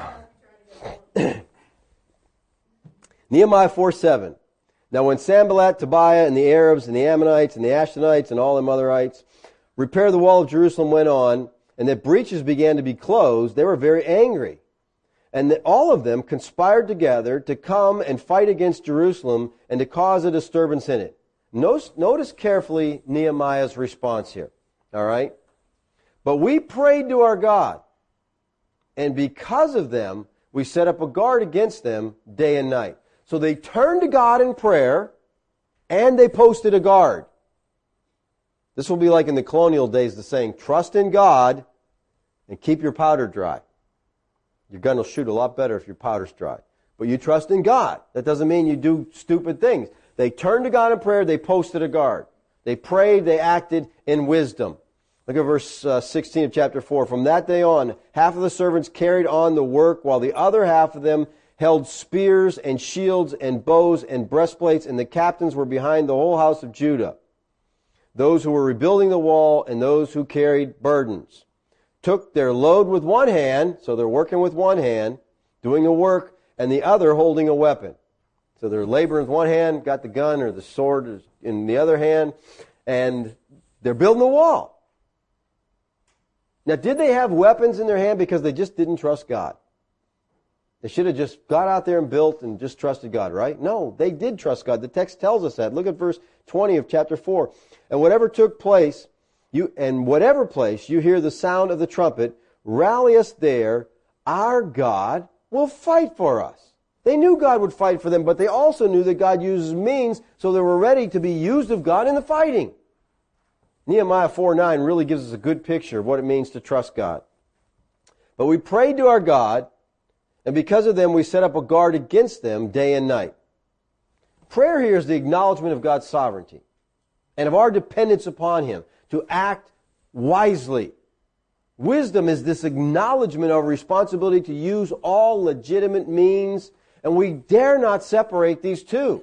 Nehemiah four, seven. Now when Sanballat, Tobiah, and the Arabs, and the Ammonites, and the Ashdodites, and all them otherites repair the wall of Jerusalem went on, and that breaches began to be closed, they were very angry. And that all of them conspired together to come and fight against Jerusalem and to cause a disturbance in it. Notice, notice carefully Nehemiah's response here. All right? But we prayed to our God, and because of them, we set up a guard against them day and night. So they turned to God in prayer, and they posted a guard. This will be like in the colonial days, the saying, trust in God and keep your powder dry. Your gun will shoot a lot better if your powder's dry. But you trust in God. That doesn't mean you do stupid things. They turned to God in prayer, they posted a guard. They prayed, they acted in wisdom. Look at verse uh, sixteen of chapter four. From that day on, half of the servants carried on the work, while the other half of them held spears and shields and bows and breastplates, and the captains were behind the whole house of Judah. Those who were rebuilding the wall and those who carried burdens took their load with one hand, so they're working with one hand, doing the work, and the other holding a weapon. So they're laboring with one hand, got the gun or the sword in the other hand, and they're building the wall. Now, did they have weapons in their hand because they just didn't trust God? They should have just got out there and built and just trusted God, right? No, they did trust God. The text tells us that. Look at verse twenty of chapter four. And whatever took place, you and whatever place you hear the sound of the trumpet, rally us there. Our God will fight for us. They knew God would fight for them, but they also knew that God uses means, so they were ready to be used of God in the fighting. Nehemiah four nine really gives us a good picture of what it means to trust God. But we prayed to our God, and because of them we set up a guard against them day and night. Prayer here is the acknowledgement of God's sovereignty and of our dependence upon Him to act wisely. Wisdom is this acknowledgement of responsibility to use all legitimate means, and we dare not separate these two.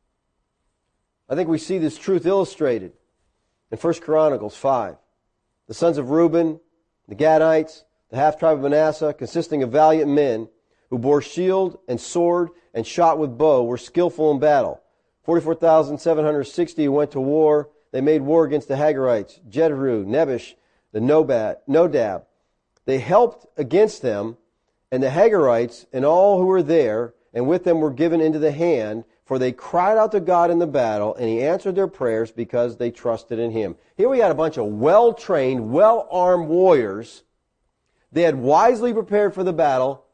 I think we see this truth illustrated in First Chronicles five. The sons of Reuben, the Gadites, the half-tribe of Manasseh, consisting of valiant men who bore shield and sword and shot with bow, were skillful in battle. forty-four thousand seven hundred sixty who went to war. They made war against the Hagarites, Jeteru, Nebish, the Nodab. They helped against them, and the Hagarites and all who were there, and with them were given into the hand, for they cried out to God in the battle, and He answered their prayers because they trusted in Him. Here we got a bunch of well-trained, well-armed warriors. They had wisely prepared for the battle,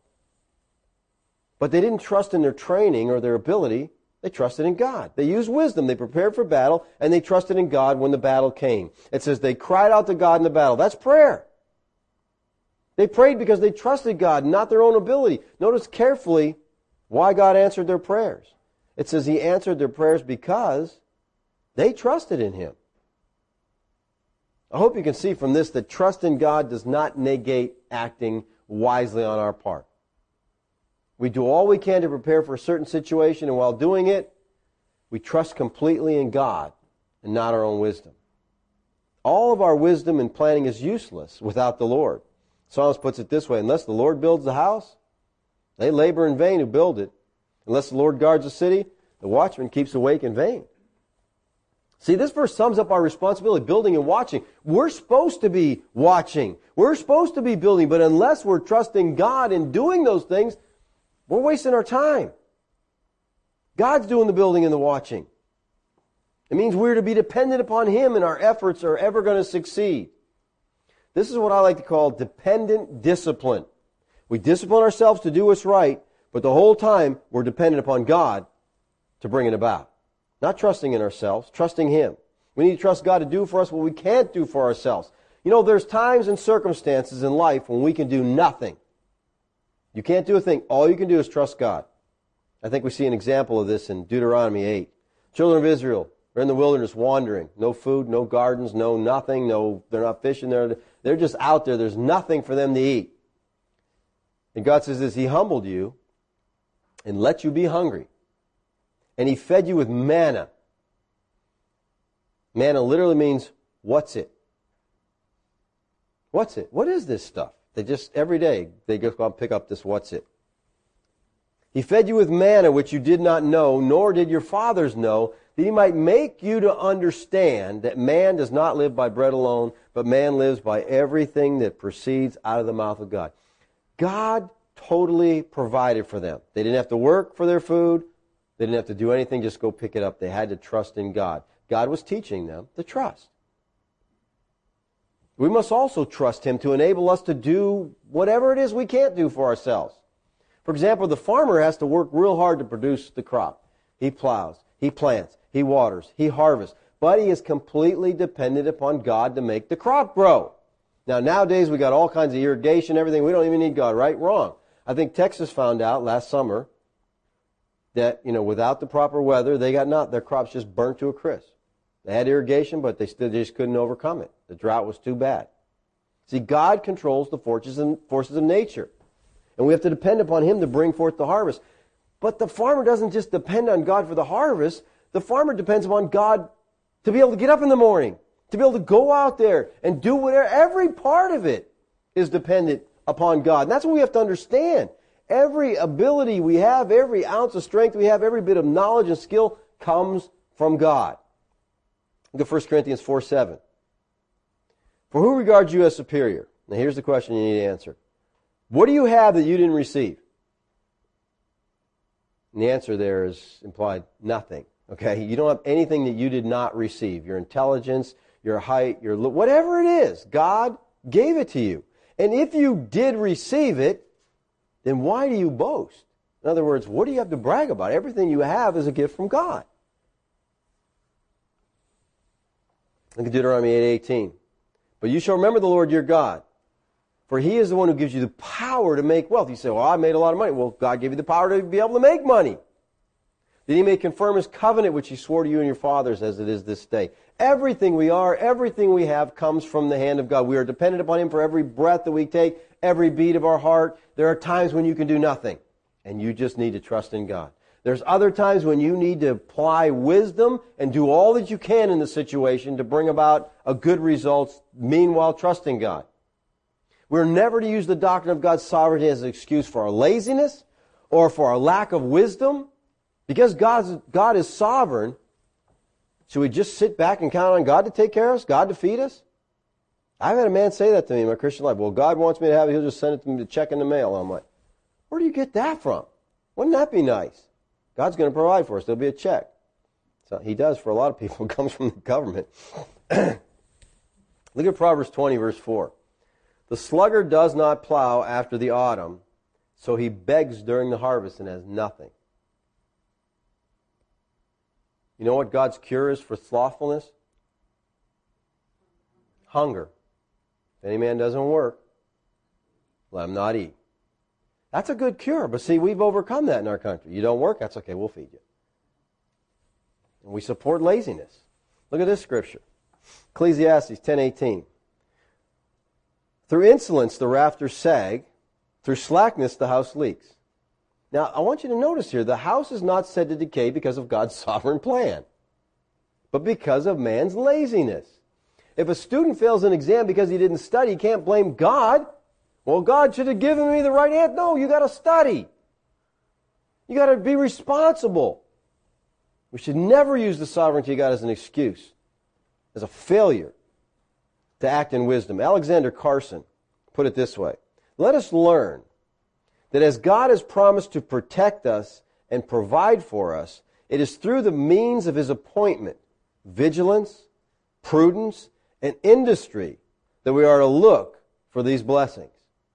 but they didn't trust in their training or their ability. They trusted in God. They used wisdom. They prepared for battle, and they trusted in God when the battle came. It says they cried out to God in the battle. That's prayer. They prayed because they trusted God, not their own ability. Notice carefully why God answered their prayers. It says He answered their prayers because they trusted in Him. I hope you can see from this that trust in God does not negate acting wisely on our part. We do all we can to prepare for a certain situation, and while doing it, we trust completely in God and not our own wisdom. All of our wisdom and planning is useless without the Lord. Psalms puts it this way: unless the Lord builds the house, they labor in vain who build it. Unless the Lord guards the city, the watchman keeps awake in vain. See, this verse sums up our responsibility, building and watching. We're supposed to be watching. We're supposed to be building, but unless we're trusting God in doing those things, we're wasting our time. God's doing the building and the watching. It means we're to be dependent upon Him, and our efforts are ever going to succeed. This is what I like to call dependent discipline. We discipline ourselves to do what's right, but the whole time we're dependent upon God to bring it about. Not trusting in ourselves, trusting Him. We need to trust God to do for us what we can't do for ourselves. You know, there's times and circumstances in life when we can do nothing. You can't do a thing. All you can do is trust God. I think we see an example of this in Deuteronomy eight. Children of Israel are in the wilderness wandering. No food, no gardens, no nothing. No, they're not fishing. They're, they're just out there. There's nothing for them to eat. And God says this: He humbled you and let you be hungry. And He fed you with manna. Manna literally means, what's it? What's it? What is this stuff? They just, every day, they just go out and pick up this what's it. He fed you with manna which you did not know, nor did your fathers know, that He might make you to understand that man does not live by bread alone, but man lives by everything that proceeds out of the mouth of God. God totally provided for them. They didn't have to work for their food. They didn't have to do anything, just go pick it up. They had to trust in God. God was teaching them to trust. We must also trust Him to enable us to do whatever it is we can't do for ourselves. For example, the farmer has to work real hard to produce the crop. He plows, he plants, he waters, he harvests, but he is completely dependent upon God to make the crop grow. Now, nowadays we got all kinds of irrigation, everything. We don't even need God, right? Wrong. I think Texas found out last summer that, you know, without the proper weather, they got not, their crops just burnt to a crisp. They had irrigation, but they still just couldn't overcome it. The drought was too bad. See, God controls the forces and forces of nature. And we have to depend upon Him to bring forth the harvest. But the farmer doesn't just depend on God for the harvest. The farmer depends upon God to be able to get up in the morning, to be able to go out there and do whatever. Every part of it is dependent upon God. And that's what we have to understand. Every ability we have, every ounce of strength we have, every bit of knowledge and skill comes from God. Look at First Corinthians four seven. For who regards you as superior? Now here's the question you need to answer. What do you have that you didn't receive? And the answer there is implied nothing. Okay? You don't have anything that you did not receive. Your intelligence, your height, your look, whatever it is, God gave it to you. And if you did receive it, then why do you boast? In other words, what do you have to brag about? Everything you have is a gift from God. Look at Deuteronomy eight eighteen. But you shall remember the Lord your God, for He is the one who gives you the power to make wealth. You say, well, I made a lot of money. Well, God gave you the power to be able to make money. That He may confirm His covenant, which He swore to you and your fathers as it is this day. Everything we are, everything we have comes from the hand of God. We are dependent upon Him for every breath that we take, every beat of our heart. There are times when you can do nothing, and you just need to trust in God. There's other times when you need to apply wisdom and do all that you can in the situation to bring about a good result, meanwhile trusting God. We're never to use the doctrine of God's sovereignty as an excuse for our laziness or for our lack of wisdom. Because God's, God is sovereign, should we just sit back and count on God to take care of us, God to feed us? I've had a man say that to me in my Christian life. Well, God wants me to have it, He'll just send it to me to check in the mail. And I'm like, where do you get that from? Wouldn't that be nice? God's going to provide for us. There'll be a check. So He does for a lot of people. It comes from the government. Look at Proverbs twenty, verse four. The sluggard does not plow after the autumn, so he begs during the harvest and has nothing. You know what God's cure is for slothfulness? Hunger. If any man doesn't work, let him not eat. That's a good cure. But see, we've overcome that in our country. You don't work? That's okay. We'll feed you. And we support laziness. Look at this scripture. Ecclesiastes ten eighteen. Through insolence the rafters sag. Through slackness the house leaks. Now, I want you to notice here, the house is not said to decay because of God's sovereign plan, but because of man's laziness. If a student fails an exam because he didn't study, he can't blame God. Well, God should have given me the right answer. No, you got to study. You got to be responsible. We should never use the sovereignty of God as an excuse, as a failure to act in wisdom. Alexander Carson put it this way. Let us learn that as God has promised to protect us and provide for us, it is through the means of His appointment, vigilance, prudence, and industry that we are to look for these blessings.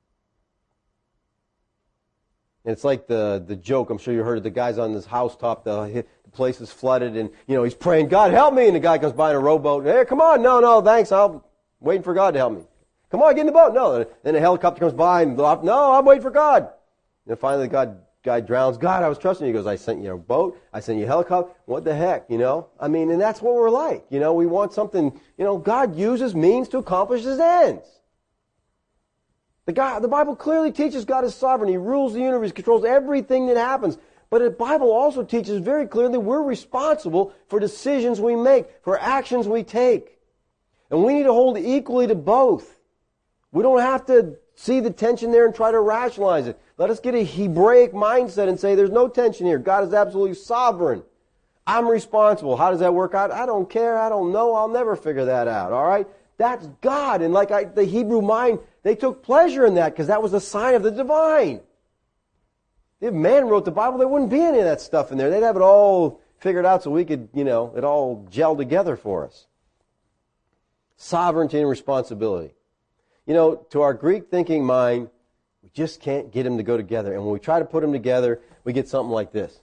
And it's like the, the joke, I'm sure you heard of the guy's on this housetop, the, the place is flooded, and you know he's praying, God help me, and the guy comes by in a rowboat, hey, come on, no, no, thanks, I'm waiting for God to help me. Come on, get in the boat. No, then a helicopter comes by, and no, I'm waiting for God. And finally the God, guy drowns. God, I was trusting you. He goes, I sent you a boat, I sent you a helicopter, what the heck, you know? I mean, and that's what we're like, you know, we want something, you know, God uses means to accomplish His ends. The, God, the Bible clearly teaches God is sovereign. He rules the universe, controls everything that happens. But the Bible also teaches very clearly we're responsible for decisions we make, for actions we take. And we need to hold equally to both. We don't have to see the tension there and try to rationalize it. Let us get a Hebraic mindset and say there's no tension here. God is absolutely sovereign. I'm responsible. How does that work out? I don't care. I don't know. I'll never figure that out. All right? That's God. And like I, the Hebrew mind, they took pleasure in that because that was a sign of the divine. If man wrote the Bible, there wouldn't be any of that stuff in there. They'd have it all figured out so we could, you know, it all gel together for us. Sovereignty and responsibility. You know, to our Greek-thinking mind, we just can't get them to go together. And when we try to put them together, we get something like this.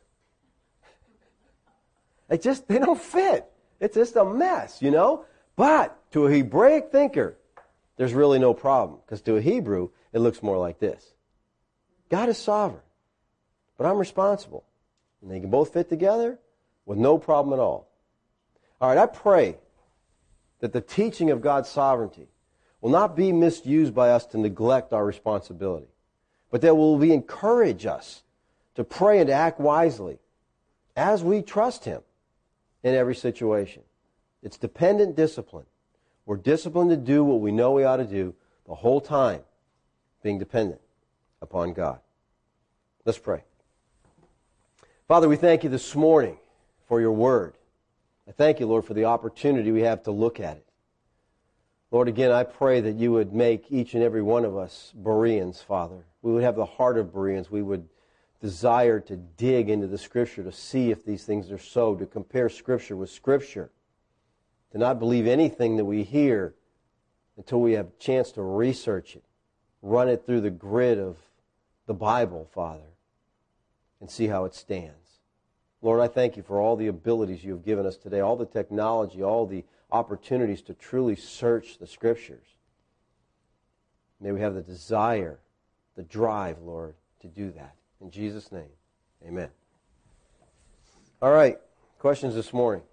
They just, they don't fit. It's just a mess, you know? But to a Hebraic thinker, there's really no problem. Because to a Hebrew, it looks more like this. God is sovereign, but I'm responsible. And they can both fit together with no problem at all. All right, I pray that the teaching of God's sovereignty will not be misused by us to neglect our responsibility, but that will we encourage us to pray and to act wisely as we trust Him in every situation. It's dependent discipline. We're disciplined to do what we know we ought to do the whole time, being dependent upon God. Let's pray. Father, we thank you this morning for your word. I thank you, Lord, for the opportunity we have to look at it. Lord, again, I pray that you would make each and every one of us Bereans, Father. We would have the heart of Bereans. We would desire to dig into the Scripture to see if these things are so, to compare Scripture with Scripture, to not believe anything that we hear until we have a chance to research it, run it through the grid of the Bible, Father, and see how it stands. Lord, I thank you for all the abilities you have given us today, all the technology, all the opportunities to truly search the Scriptures. May we have the desire, the drive, Lord, to do that. In Jesus' name, amen. All right, questions this morning?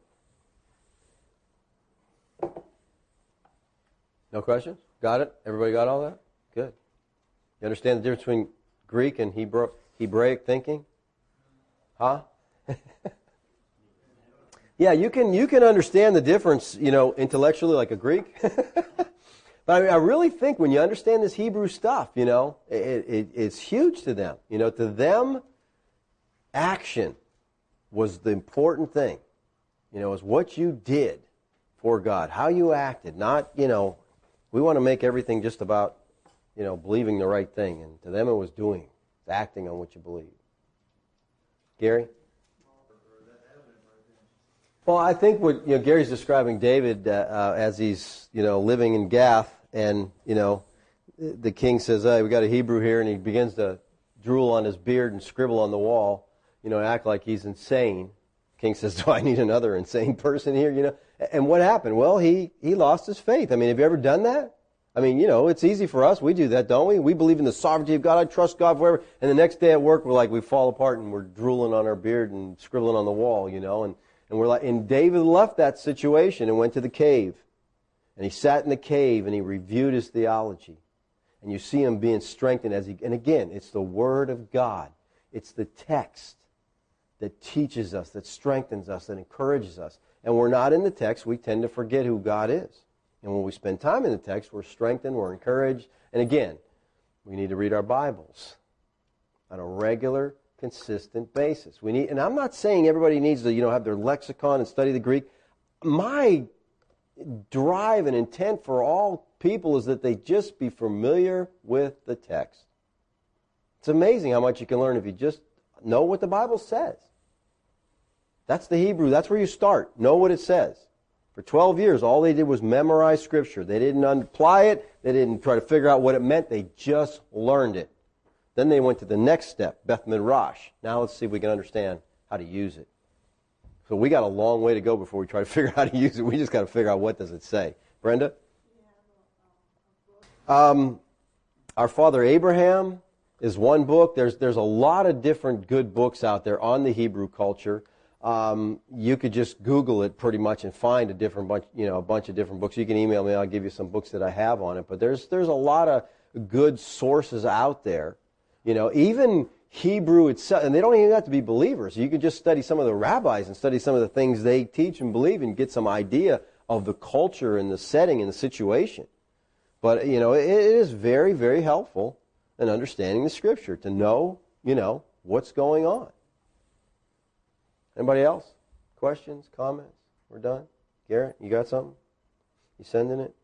No questions? Got it? Everybody got all that? Good. You understand the difference between Greek and Hebrew, Hebraic thinking? Huh? Yeah, you can you can understand the difference, you know, intellectually like a Greek. But I, mean, I really think when you understand this Hebrew stuff, you know, it, it, it's huge to them. You know, to them, action was the important thing. You know, it was what you did for God, how you acted, not, you know, we want to make everything just about, you know, believing the right thing. And to them it was doing, acting on what you believe. Gary? Well, I think what you know, Gary's describing David uh, uh, as he's you know living in Gath, and you know the king says, "Hey, we got a Hebrew here," and he begins to drool on his beard and scribble on the wall, you know, act like he's insane. King says, "Do I need another insane person here?" You know, and what happened? Well, he he lost his faith. I mean, have you ever done that? I mean, you know, it's easy for us. We do that, don't we? We believe in the sovereignty of God. I trust God forever. And the next day at work, we're like we fall apart and we're drooling on our beard and scribbling on the wall, you know, and. And we're like, and David left that situation and went to the cave. And he sat in the cave and he reviewed his theology. And you see him being strengthened as he, and again, it's the Word of God. It's the text that teaches us, that strengthens us, that encourages us. And we're not in the text, we tend to forget who God is. And when we spend time in the text, we're strengthened, we're encouraged. And again, we need to read our Bibles on a regular consistent basis. We need, and I'm not saying everybody needs to, you know, have their lexicon and study the Greek. My drive and intent for all people is that they just be familiar with the text. It's amazing how much you can learn if you just know what the Bible says. That's the Hebrew. That's where you start. Know what it says. For twelve years, all they did was memorize Scripture. They didn't apply it. They didn't try to figure out what it meant. They just learned it. Then they went to the next step, Beth Midrash. Now let's see if we can understand how to use it. So we got a long way to go before we try to figure out how to use it. We just got to figure out what does it say. Brenda? Um, Our Father Abraham is one book. There's there's a lot of different good books out there on the Hebrew culture. Um, you could just Google it pretty much and find a different bunch, you know, a bunch of different books. You can email me. I'll give you some books that I have on it. But there's there's a lot of good sources out there. You know, even Hebrew itself, and they don't even have to be believers. You could just study some of the rabbis and study some of the things they teach and believe and get some idea of the culture and the setting and the situation. But, you know, it, it is very, very helpful in understanding the Scripture to know, you know, what's going on. Anybody else? Questions, comments? We're done? Garrett, you got something? You sending it?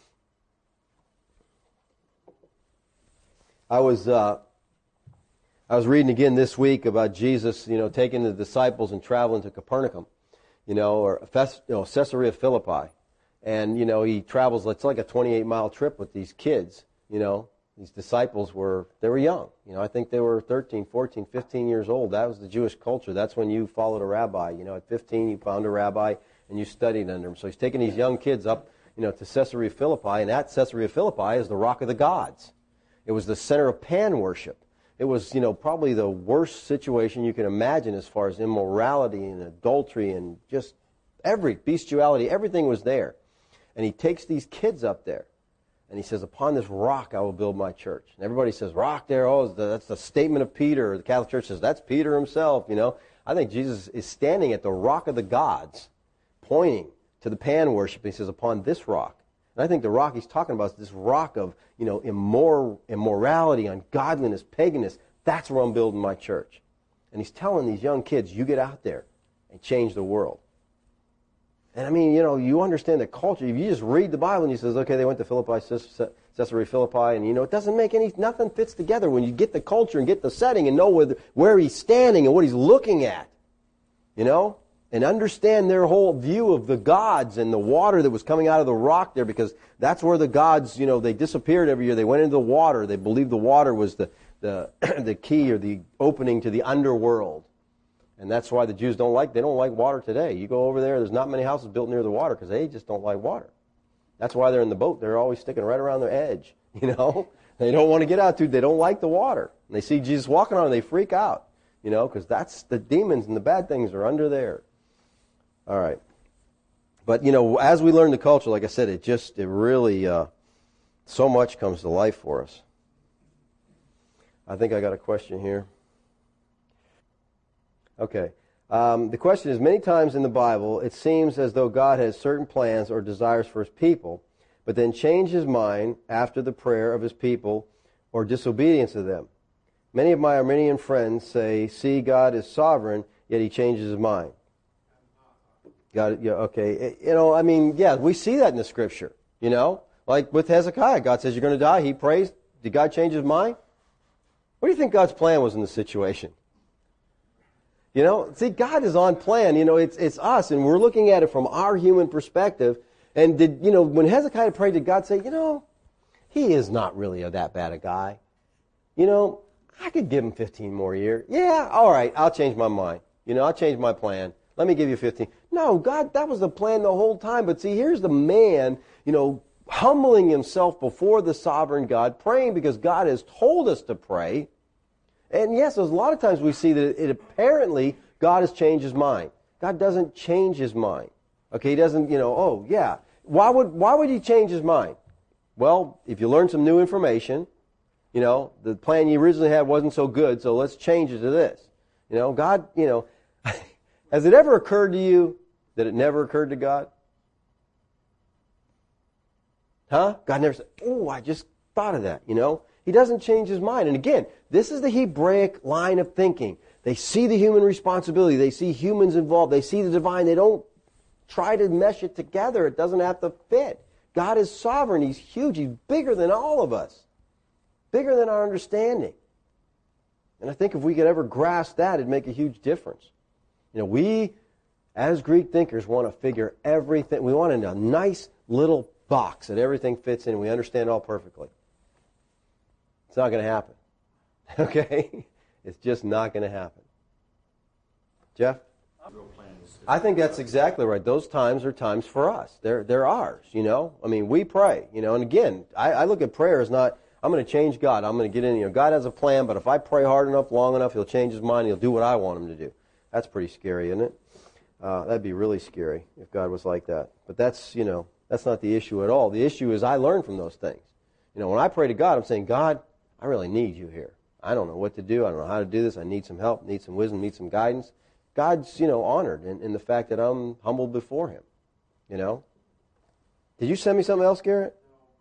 I was... Uh, I was reading again this week about Jesus, you know, taking the disciples and traveling to Capernaum, you know, or you know, Caesarea Philippi. And, you know, he travels, it's like a twenty-eight mile trip with these kids, you know. These disciples were, they were young. You know, I think they were thirteen, fourteen, fifteen years old. That was the Jewish culture. That's when you followed a rabbi. You know, at fifteen you found a rabbi and you studied under him. So he's taking these young kids up, you know, to Caesarea Philippi. And at Caesarea Philippi is the Rock of the Gods. It was the center of Pan worship. It was, you know, probably the worst situation you can imagine as far as immorality and adultery and just every bestiality. Everything was there. And he takes these kids up there. And he says, upon this rock I will build my church. And everybody says, rock there, oh, that's the statement of Peter. The Catholic Church says, that's Peter himself, you know. I think Jesus is standing at the rock of the gods, pointing to the pan worship. He says, upon this rock. And I think the rock he's talking about is this rock of, you know, immor- immorality, ungodliness, paganness. That's where I'm building my church. And he's telling these young kids, you get out there and change the world. And I mean, you know, you understand the culture. If you just read the Bible and he says, okay, they went to Philippi, Caesarea Philippi, and you know, it doesn't make any, nothing fits together when you get the culture and get the setting and know where, where he's standing and what he's looking at, you know, and understand their whole view of the gods and the water that was coming out of the rock there, because that's where the gods, you know, they disappeared every year. They went into the water. They believed the water was the, the, the key or the opening to the underworld. And that's why the Jews don't like, they don't like water today. You go over there, there's not many houses built near the water because they just don't like water. That's why they're in the boat. They're always sticking right around their edge, you know. They don't want to get out to, they don't like the water. And they see Jesus walking on it, they freak out, you know, because that's the demons and the bad things are under there. All right. But, you know, as we learn the culture, like I said, it just, it really, uh, so much comes to life for us. I think I got a question here. Okay. Um, the question is, many times in the Bible, it seems as though God has certain plans or desires for his people, but then changes his mind after the prayer of his people or disobedience to them. Many of my Arminian friends say, see, God is sovereign, yet he changes his mind. God, yeah, okay. You know, I mean, yeah, we see that in the Scripture, you know. Like with Hezekiah, God says, you're going to die. He prays. Did God change his mind? What do you think God's plan was in the situation? You know, see, God is on plan. You know, it's it's us, and we're looking at it from our human perspective. And did, you know, when Hezekiah prayed, did God say, you know, he is not really a, that bad a guy. You know, I could give him fifteen more years. Yeah, all right, I'll change my mind. You know, I'll change my plan. Let me give you fifteen. No, God, that was the plan the whole time. But see, here's the man, you know, humbling himself before the sovereign God, praying because God has told us to pray. And yes, there's a lot of times we see that it apparently God has changed his mind. God doesn't change his mind. Okay, he doesn't, you know, oh, yeah. Why would why would he change his mind? Well, if you learn some new information, you know, the plan you originally had wasn't so good, so let's change it to this. You know, God, you know, has it ever occurred to you that it never occurred to God? Huh? God never said, oh, I just thought of that, you know. He doesn't change his mind. And again, this is the Hebraic line of thinking. They see the human responsibility. They see humans involved. They see the divine. They don't try to mesh it together. It doesn't have to fit. God is sovereign. He's huge. He's bigger than all of us. Bigger than our understanding. And I think if we could ever grasp that, it'd make a huge difference. You know, we, as Greek thinkers, want to figure everything. We want a nice little box that everything fits in and we understand it all perfectly. It's not going to happen. Okay? It's just not going to happen. Jeff? I think that's exactly right. Those times are times for us. They're, they're ours, you know. I mean, we pray, you know. And again, I, I look at prayer as not, I'm going to change God. I'm going to get in, you know, God has a plan, but if I pray hard enough, long enough, he'll change his mind. He'll do what I want him to do. That's pretty scary, isn't it? Uh, that'd be really scary if God was like that. But that's, you know, that's not the issue at all. The issue is I learn from those things. You know, when I pray to God, I'm saying, God, I really need you here. I don't know what to do. I don't know how to do this. I need some help, need some wisdom, need some guidance. God's, you know, honored in, in the fact that I'm humbled before him, you know. Did you send me something else, Garrett?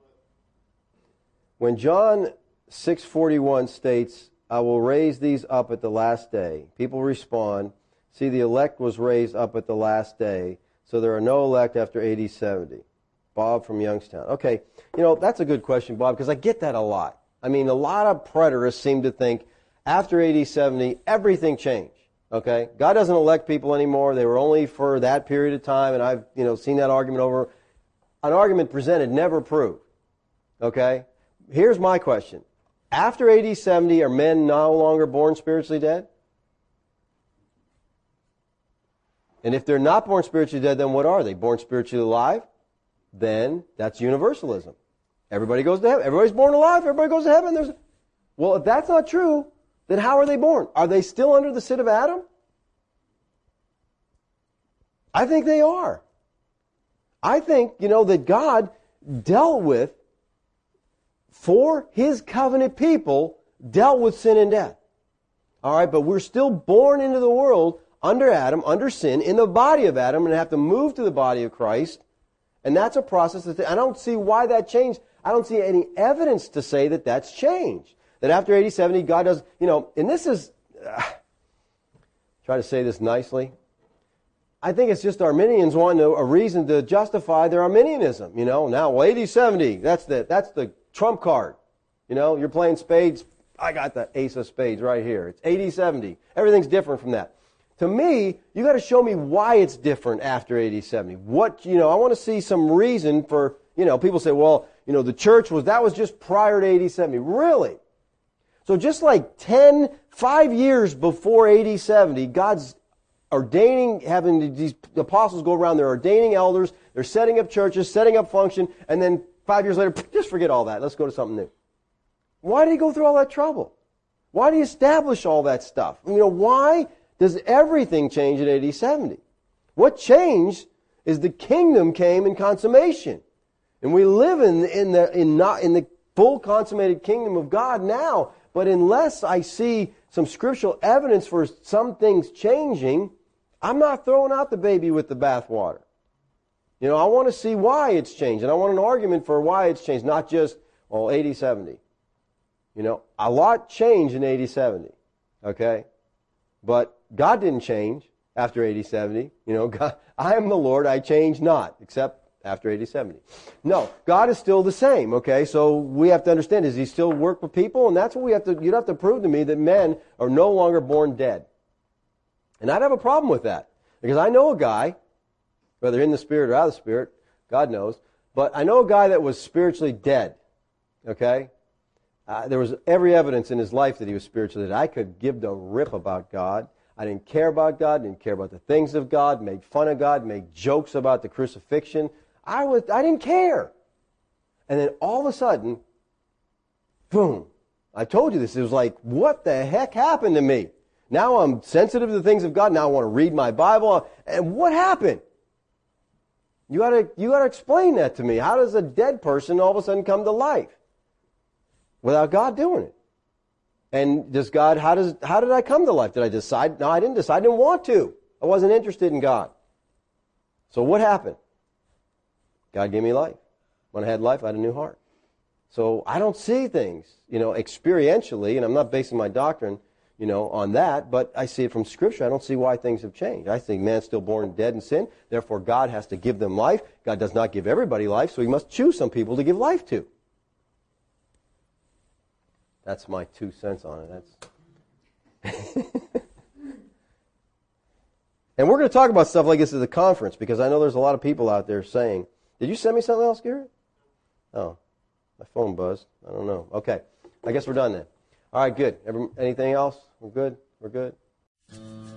When John six forty-one states, I will raise these up at the last day, people respond, see, the elect was raised up at the last day, so there are no elect after A D seventy. Bob from Youngstown. Okay, you know, that's a good question, Bob, because I get that a lot. I mean, a lot of preterists seem to think after A D seventy, everything changed. Okay? God doesn't elect people anymore. They were only for that period of time, and I've, you know, seen that argument over. An argument presented, never proved. Okay? Here's my question. After A D seventy, are men no longer born spiritually dead? And if they're not born spiritually dead, then what are they? Born spiritually alive? Then that's universalism. Everybody goes to heaven. Everybody's born alive. Everybody goes to heaven. There's, well, if that's not true, then how are they born? Are they still under the sit of Adam? I think they are. I think, you know, that God dealt with for His covenant people, dealt with sin and death. All right, but we're still born into the world under Adam, under sin, in the body of Adam, and have to move to the body of Christ. And that's a process that I don't see why that changed. I don't see any evidence to say that that's changed. That after A D seventy, God does, you know, and this is, uh, try to say this nicely. I think it's just Arminians wanting a, a reason to justify their Arminianism. You know, now, well, A D seventy, that's the, that's the trump card. You know, you're playing spades. I got the ace of spades right here. It's A D seventy. Everything's different from that. To me, you got to show me why it's different after A D seventy. What, you know, I want to see some reason for, you know, people say, well, you know, the church was, that was just prior to A D seventy. Really? So just like ten, five years before A D seventy, God's ordaining, having these apostles go around, they're ordaining elders, they're setting up churches, setting up function, and then five years later, just forget all that. Let's go to something new. Why did He go through all that trouble? Why did He establish all that stuff? You know, why does everything change in A D seventy? What changed is the kingdom came in consummation. And we live in, in, the, in, not, in the full consummated kingdom of God now. But unless I see some scriptural evidence for some things changing, I'm not throwing out the baby with the bathwater. You know, I want to see why it's changed. And I want an argument for why it's changed, not just, well, A D seventy. You know, a lot changed in A D seventy. Okay? But God didn't change after A D seventy. You know, God, I am the Lord, I change not, except after A D seventy. No, God is still the same, okay? So we have to understand, does He still work with people? And that's what we have to, you'd have to prove to me that men are no longer born dead. And I'd have a problem with that. Because I know a guy, whether in the spirit or out of the spirit, God knows, but I know a guy that was spiritually dead, okay? Uh, there was every evidence in his life that he was spiritually dead. I could give the rip about God. I didn't care about God, didn't care about the things of God, made fun of God, made jokes about the crucifixion. I was, I didn't care. And then all of a sudden, boom. I told you this. It was like, what the heck happened to me? Now I'm sensitive to the things of God. Now I want to read my Bible. And what happened? You gotta, you gotta explain that to me. How does a dead person all of a sudden come to life? Without God doing it. And does God, how does, how did I come to life? Did I decide? No, I didn't decide. I didn't want to. I wasn't interested in God. So what happened? God gave me life. When I had life, I had a new heart. So I don't see things, you know, experientially, and I'm not basing my doctrine, you know, on that, but I see it from Scripture. I don't see why things have changed. I think man's still born dead in sin. Therefore, God has to give them life. God does not give everybody life, so He must choose some people to give life to. That's my two cents on it. That's And we're going to talk about stuff like this at the conference, because I know there's a lot of people out there saying, did you send me something else, Garrett? Oh, my phone buzzed. I don't know. Okay. I guess we're done then. All right, good. Every, anything else? We're good? We're good?